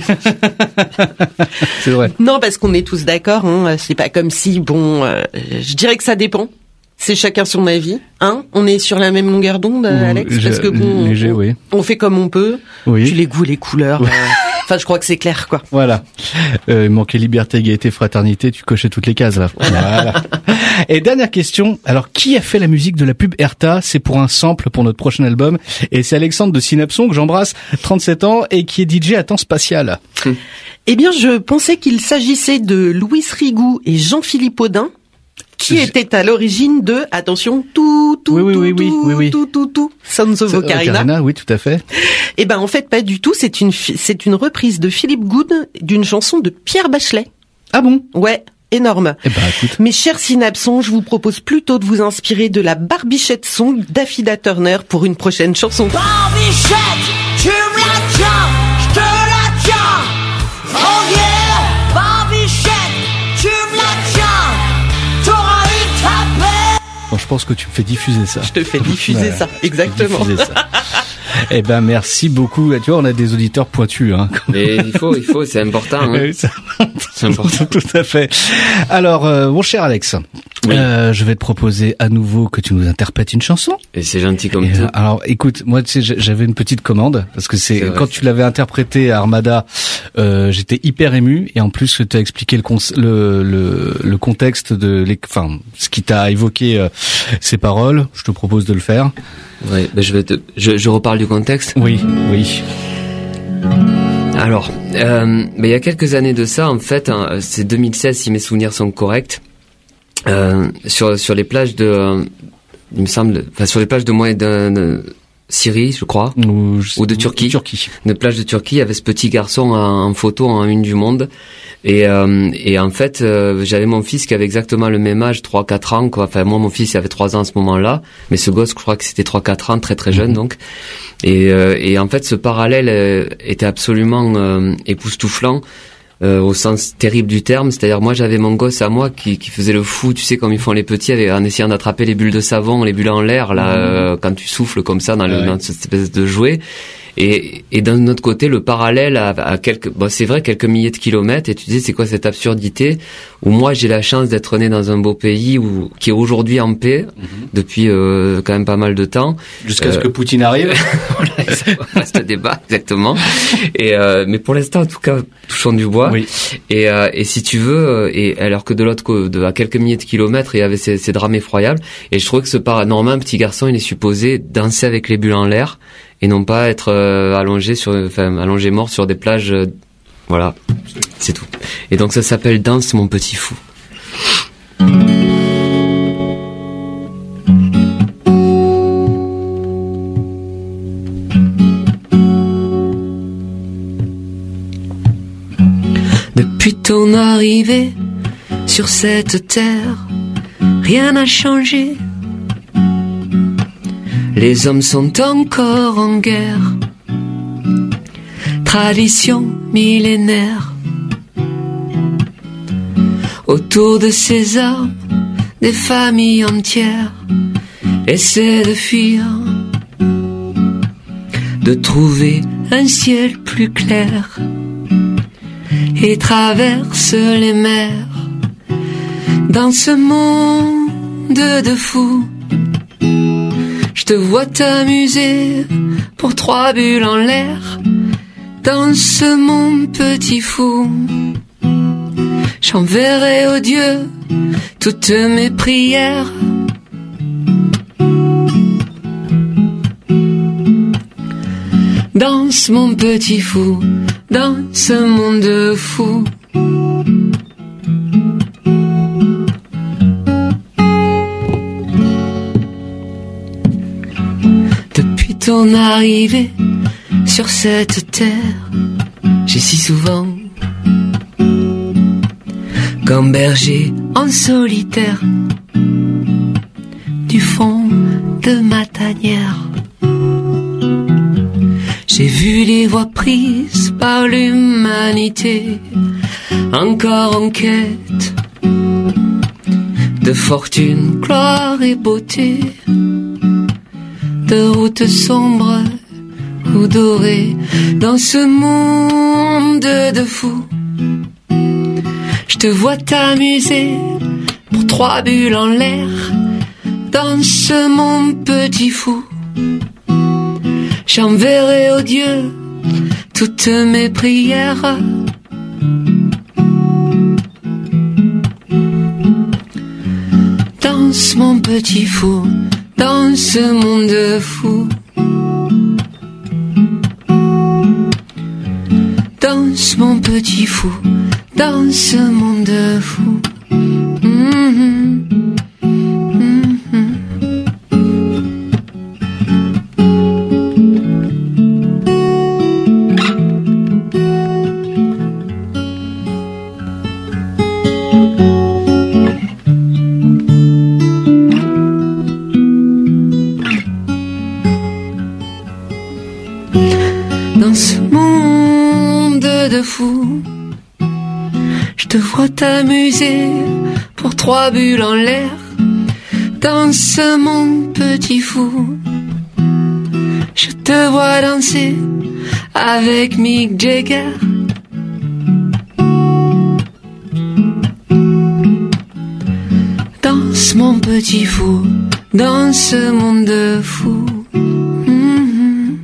Speaker 1: c'est vrai.
Speaker 2: Non, parce qu'on est tous d'accord. Hein, c'est pas comme si, bon, euh, je dirais que ça dépend. C'est chacun son avis, hein. On est sur la même longueur d'onde, Alex, parce que bon,
Speaker 1: léger,
Speaker 2: on,
Speaker 1: oui.
Speaker 2: on fait comme on peut.
Speaker 1: Oui.
Speaker 2: Puis les goûts, les couleurs.
Speaker 1: Oui.
Speaker 2: Euh, enfin, je crois que c'est clair, quoi.
Speaker 1: Voilà. Euh, il manquait liberté, égalité, fraternité. Tu cochais toutes les cases là. Voilà. Et dernière question. Alors, qui a fait la musique de la pub Erta? C'est pour un sample pour notre prochain album. Et c'est Alexandre de Synapson que j'embrasse, trente-sept ans, et qui est D J à temps spatial.
Speaker 2: Hum. Eh bien, je pensais qu'il s'agissait de Louis Rigou et Jean-Philippe Audin, qui était à l'origine de, attention, tout, tout,
Speaker 1: oui, oui,
Speaker 2: tout,
Speaker 1: oui, oui,
Speaker 2: tout,
Speaker 1: oui, oui.
Speaker 2: tout, tout, tout, Sons of Ocarina.
Speaker 1: Ocarina, oui, tout à fait.
Speaker 2: Eh ben, en fait, pas du tout. C'est une, c'est une reprise de Philippe Good d'une chanson de Pierre Bachelet.
Speaker 1: Ah bon?
Speaker 2: Ouais. Énorme.
Speaker 1: Eh ben, écoute.
Speaker 2: Mes chers synapsons, je vous propose plutôt de vous inspirer de la Barbichette Song d'Affida Turner pour une prochaine chanson.
Speaker 7: Barbichette, tu me la tiens, je te la tiens. Oh yeah, Barbichette, tu me la tiens, t'auras eu ta paix.
Speaker 1: Bon, je pense que tu me fais diffuser ça.
Speaker 2: Je te fais diffuser voilà, ça, exactement.
Speaker 1: Diffuser ça. Eh ben, merci beaucoup. Tu vois, on a des auditeurs pointus, hein.
Speaker 3: Mais il faut, il faut, c'est important, hein.
Speaker 1: Oui, c'est important. Tout à fait. Alors, euh, mon cher Alex, oui. euh, je vais te proposer à nouveau que tu nous interprètes une chanson.
Speaker 3: Et c'est gentil comme
Speaker 1: Et,
Speaker 3: tout.
Speaker 1: Euh, alors, écoute, moi, tu sais, j'avais une petite commande, parce que c'est,
Speaker 3: c'est vrai,
Speaker 1: quand
Speaker 3: c'est
Speaker 1: tu l'avais interprété à Armada, euh, j'étais hyper ému, et en plus, tu as expliqué le, con- le, le, le contexte de, les, enfin, ce qui t'a évoqué euh, ces paroles. Je te propose de le faire.
Speaker 3: Ouais, ben je vais te, je, je reparle du contexte.
Speaker 1: Oui, oui.
Speaker 3: Alors, euh, bah, il y a quelques années de ça, en fait, hein, c'est deux mille seize si mes souvenirs sont corrects, euh, sur sur les plages de, euh, il me semble, enfin sur les plages de Moyen de, de Syrie, je crois,
Speaker 1: ou,
Speaker 3: ou de Turquie,
Speaker 1: Turquie,
Speaker 3: de plage de Turquie, il y avait ce petit garçon en, en photo en une du Monde. Et, euh, et en fait, euh, j'avais mon fils qui avait exactement le même âge, trois quatre ans, quoi. Enfin, moi, mon fils, il avait trois ans à ce moment-là. Mais ce gosse, je crois que c'était trois quatre ans, très très jeune, mmh. donc. Et, euh, et en fait, ce parallèle euh, était absolument euh, époustouflant, euh, au sens terrible du terme. C'est-à-dire, moi, j'avais mon gosse à moi qui, qui faisait le fou, tu sais, comme ils font les petits, avec, en essayant d'attraper les bulles de savon, les bulles en l'air, là, mmh. euh, quand tu souffles comme ça dans, le, ouais. dans cette espèce de jouet. Et, et d'un autre côté, le parallèle à, à quelques, bon, c'est vrai, quelques milliers de kilomètres, et tu dis, c'est quoi cette absurdité, où moi, j'ai la chance d'être né dans un beau pays où, qui est aujourd'hui en paix, mm-hmm. depuis, euh, quand même pas mal de temps.
Speaker 1: Jusqu'à
Speaker 3: euh,
Speaker 1: ce que Poutine arrive.
Speaker 3: Voilà, ça reste débat, exactement. Et, euh, mais pour l'instant, en tout cas, touchons du bois.
Speaker 1: Oui.
Speaker 3: Et, euh, et si tu veux, et alors que de l'autre côté, à quelques milliers de kilomètres, il y avait ces, ces drames effroyables. Et je trouve que ce par, normalement, un petit garçon, il est supposé danser avec les bulles en l'air, et non pas être euh, allongé sur, enfin allongé mort sur des plages, euh, voilà, c'est tout. Et donc ça s'appelle Danse mon petit fou.
Speaker 4: Depuis ton arrivée sur cette terre, rien n'a changé. Les hommes sont encore en guerre, tradition millénaire. Autour de ces armes, des familles entières essaient de fuir, de trouver un ciel plus clair, et traversent les mers dans ce monde de fous. Je te vois t'amuser pour trois bulles en l'air. Danse mon petit fou. J'enverrai au Dieu toutes mes prières. Danse mon petit fou dans ce monde fou. Ton arrivée sur cette terre, j'ai si souvent, comme berger en solitaire, du fond de ma tanière, j'ai vu les voies prises par l'humanité, encore en quête de fortune, gloire et beauté, de routes sombres ou dorées dans ce monde de fous. Je te vois t'amuser pour trois bulles en l'air. Danse mon petit fou. J'enverrai au Dieu toutes mes prières. Danse mon petit fou dans ce monde fou. Danse mon petit fou dans ce monde fou. Mmh, mmh, mmh. Dans ce monde de fou, je te vois t'amuser pour trois bulles en l'air. Danse mon petit fou. Je te vois danser avec Mick Jagger. Danse mon petit fou dans ce monde fou. Mmh,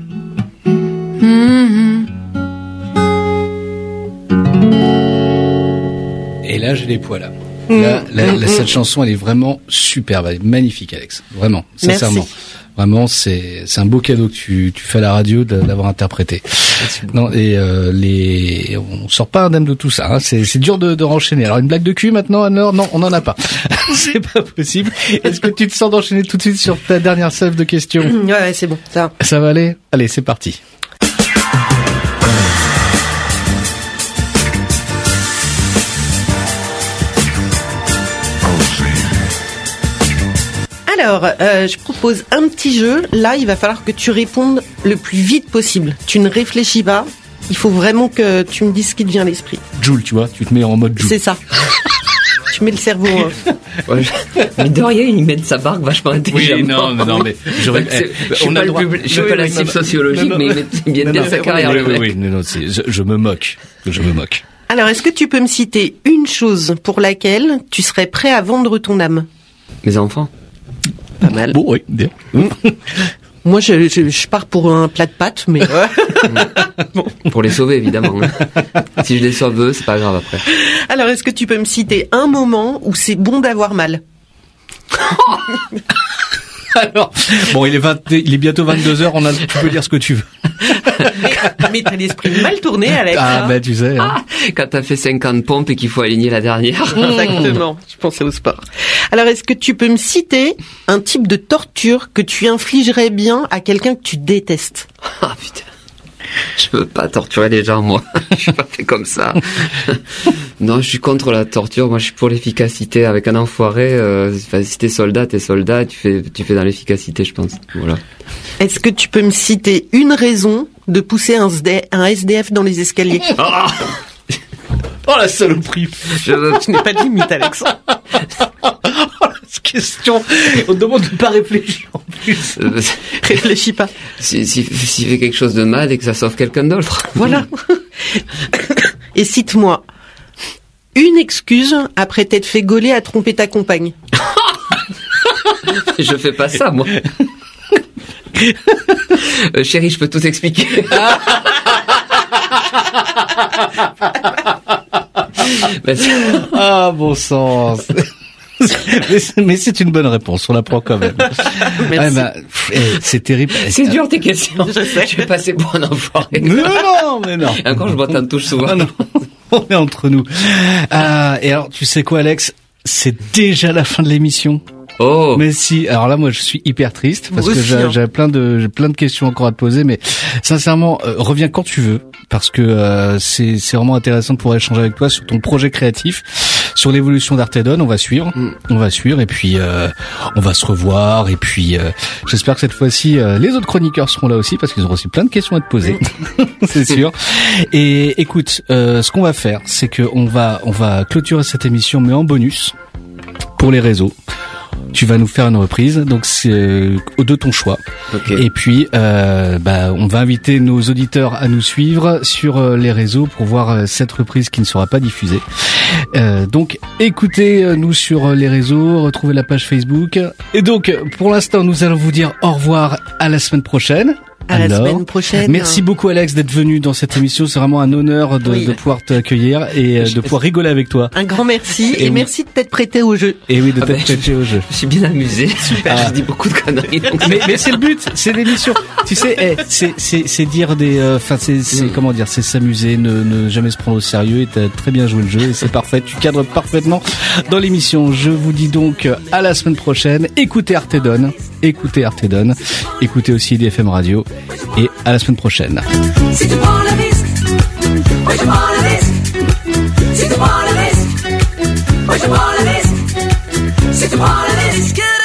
Speaker 4: mmh.
Speaker 1: Et là, j'ai les poils là. Là, la, la, cette chanson, elle est vraiment superbe, elle est magnifique, Alex. Vraiment, sincèrement.
Speaker 2: Merci.
Speaker 1: Vraiment, c'est c'est un beau cadeau que tu tu fais à la radio de l'avoir interprété. Non, et euh, les on sort pas indemne de tout ça. Hein. C'est c'est dur de de renchaîner. Alors une blague de cul maintenant, alors non, on en a pas. C'est pas possible. Est-ce que tu te sens d'enchaîner tout de suite sur ta dernière salve de questions?
Speaker 2: Ouais, ouais, c'est bon. Ça.
Speaker 1: Ça va aller. Allez, c'est parti.
Speaker 2: Alors, euh, je propose un petit jeu. Là, il va falloir que tu répondes le plus vite possible. Tu ne réfléchis pas. Il faut vraiment que tu me dises ce qui te vient à l'esprit.
Speaker 1: Joule, tu vois, tu te mets en mode Joule.
Speaker 2: C'est ça. Tu mets le cerveau. Hein.
Speaker 3: Ouais, je... Mais de rien, il met de sa barque vachement intelligemment.
Speaker 1: Oui, non, non, non, mais j'aurais.
Speaker 3: Je suis pas, droit... je suis pas la cible sociologique, non, non, mais il met bien de sa carrière.
Speaker 1: Oui, oui, oui, non, non, c'est, je, je me moque. Je me moque.
Speaker 2: Alors, est-ce que tu peux me citer une chose pour laquelle tu serais prêt à vendre ton âme?
Speaker 3: Mes enfants.
Speaker 2: Pas mal.
Speaker 1: Bon, oui, bien.
Speaker 2: Moi, je, je, je pars pour un plat de pâtes, mais...
Speaker 3: bon. Pour les sauver, évidemment. Si je les sauve eux, c'est pas grave après.
Speaker 2: Alors, est-ce que tu peux me citer un moment où c'est bon d'avoir mal?
Speaker 1: Alors, bon, il est vingt, il est bientôt vingt-deux heures, on a, tu peux dire ce que tu veux.
Speaker 2: mais, mais t'as l'esprit mal tourné, Alex.
Speaker 1: Ah, bah, tu sais. Hein.
Speaker 3: Ah, quand t'as fait cinquante pompes et qu'il faut aligner la dernière.
Speaker 2: Exactement. Je pensais au sport. Alors, est-ce que tu peux me citer un type de torture que tu infligerais bien à quelqu'un que tu détestes?
Speaker 3: Ah, putain. Je veux pas torturer les gens, moi. Je suis pas fait comme ça. Non, je suis contre la torture. Moi, je suis pour l'efficacité. Avec un enfoiré, euh, si t'es soldat, t'es soldat. Tu fais, tu fais dans l'efficacité, je pense. Voilà.
Speaker 2: Est-ce que tu peux me citer une raison de pousser un, S D, un S D F dans les escaliers?
Speaker 1: Ah oh la saloperie.
Speaker 2: Je, je n'ai pas de limite, Alex.
Speaker 1: Question. On te demande de pas réfléchir en plus.
Speaker 3: Euh,
Speaker 2: Réfléchis pas.
Speaker 3: Si, si, s'il fait quelque chose de mal et que ça sauve quelqu'un d'autre.
Speaker 2: Voilà. Et cite-moi une excuse après t'être fait gauler à tromper ta compagne.
Speaker 3: Je fais pas ça, moi. euh, chérie, je peux tout expliquer.
Speaker 1: Ah, bon sens. mais, c'est, mais c'est une bonne réponse, on la prend quand même.
Speaker 2: Merci.
Speaker 1: Ah, bah, c'est terrible.
Speaker 3: C'est dur tes questions.
Speaker 2: Je sais.
Speaker 3: Je vais passer pour un enfoiré.
Speaker 1: Non, non, mais non.
Speaker 3: Et encore, je botte un touche souvent.
Speaker 1: Ah, non. On est entre nous. Euh, et alors, tu sais quoi, Alex? C'est déjà la fin de l'émission.
Speaker 3: Oh.
Speaker 1: Mais si, alors là, moi, je suis hyper triste parce
Speaker 2: moi
Speaker 1: que
Speaker 2: aussi,
Speaker 1: j'ai,
Speaker 2: hein.
Speaker 1: j'ai plein de, j'ai plein de questions encore à te poser, mais sincèrement, euh, reviens quand tu veux parce que euh, c'est, c'est vraiment intéressant de pouvoir échanger avec toi sur ton projet créatif, sur l'évolution d'Artedon. On va suivre, mm. on va suivre, et puis euh, on va se revoir, et puis euh, j'espère que cette fois-ci, euh, les autres chroniqueurs seront là aussi parce qu'ils auront aussi plein de questions à te poser, mm. c'est sûr. Et écoute, euh, ce qu'on va faire, c'est que on va, on va clôturer cette émission, mais en bonus pour les réseaux. Tu vas nous faire une reprise, donc c'est de ton choix.
Speaker 3: Okay.
Speaker 1: Et puis, euh, bah, on va inviter nos auditeurs à nous suivre sur euh, les réseaux pour voir euh, cette reprise qui ne sera pas diffusée. Euh, donc, écoutez-nous sur les réseaux, retrouvez la page Facebook. Et donc, pour l'instant, nous allons vous dire au revoir à la semaine prochaine.
Speaker 2: À Alors, la semaine prochaine.
Speaker 1: Merci beaucoup, Alex, d'être venu dans cette émission. C'est vraiment un honneur de, oui. de pouvoir t'accueillir et de pouvoir rigoler avec toi.
Speaker 2: Un grand merci et, et oui. merci de t'être prêté au jeu.
Speaker 1: Et oui, de
Speaker 3: ah
Speaker 1: t'être
Speaker 3: ben,
Speaker 1: prêté au jeu.
Speaker 3: Je suis bien amusé. Super. Ah. J'ai dit beaucoup de conneries. Donc...
Speaker 1: mais, mais c'est le but, c'est l'émission. Tu sais, hey, c'est, c'est, c'est dire des, enfin, euh, c'est, c'est mm. comment dire, c'est s'amuser, ne, ne jamais se prendre au sérieux. Et t'as très bien joué le jeu et c'est parfait. Tu cadres parfaitement dans l'émission. Je vous dis donc à la semaine prochaine. Écoutez Artedon, écoutez Artedon, écoutez aussi D F M Radio et à la semaine prochaine. Si tu prends le risque, oui je prends le risque. Si tu prends le risque, oui je prends le risque. Si tu prends le risque.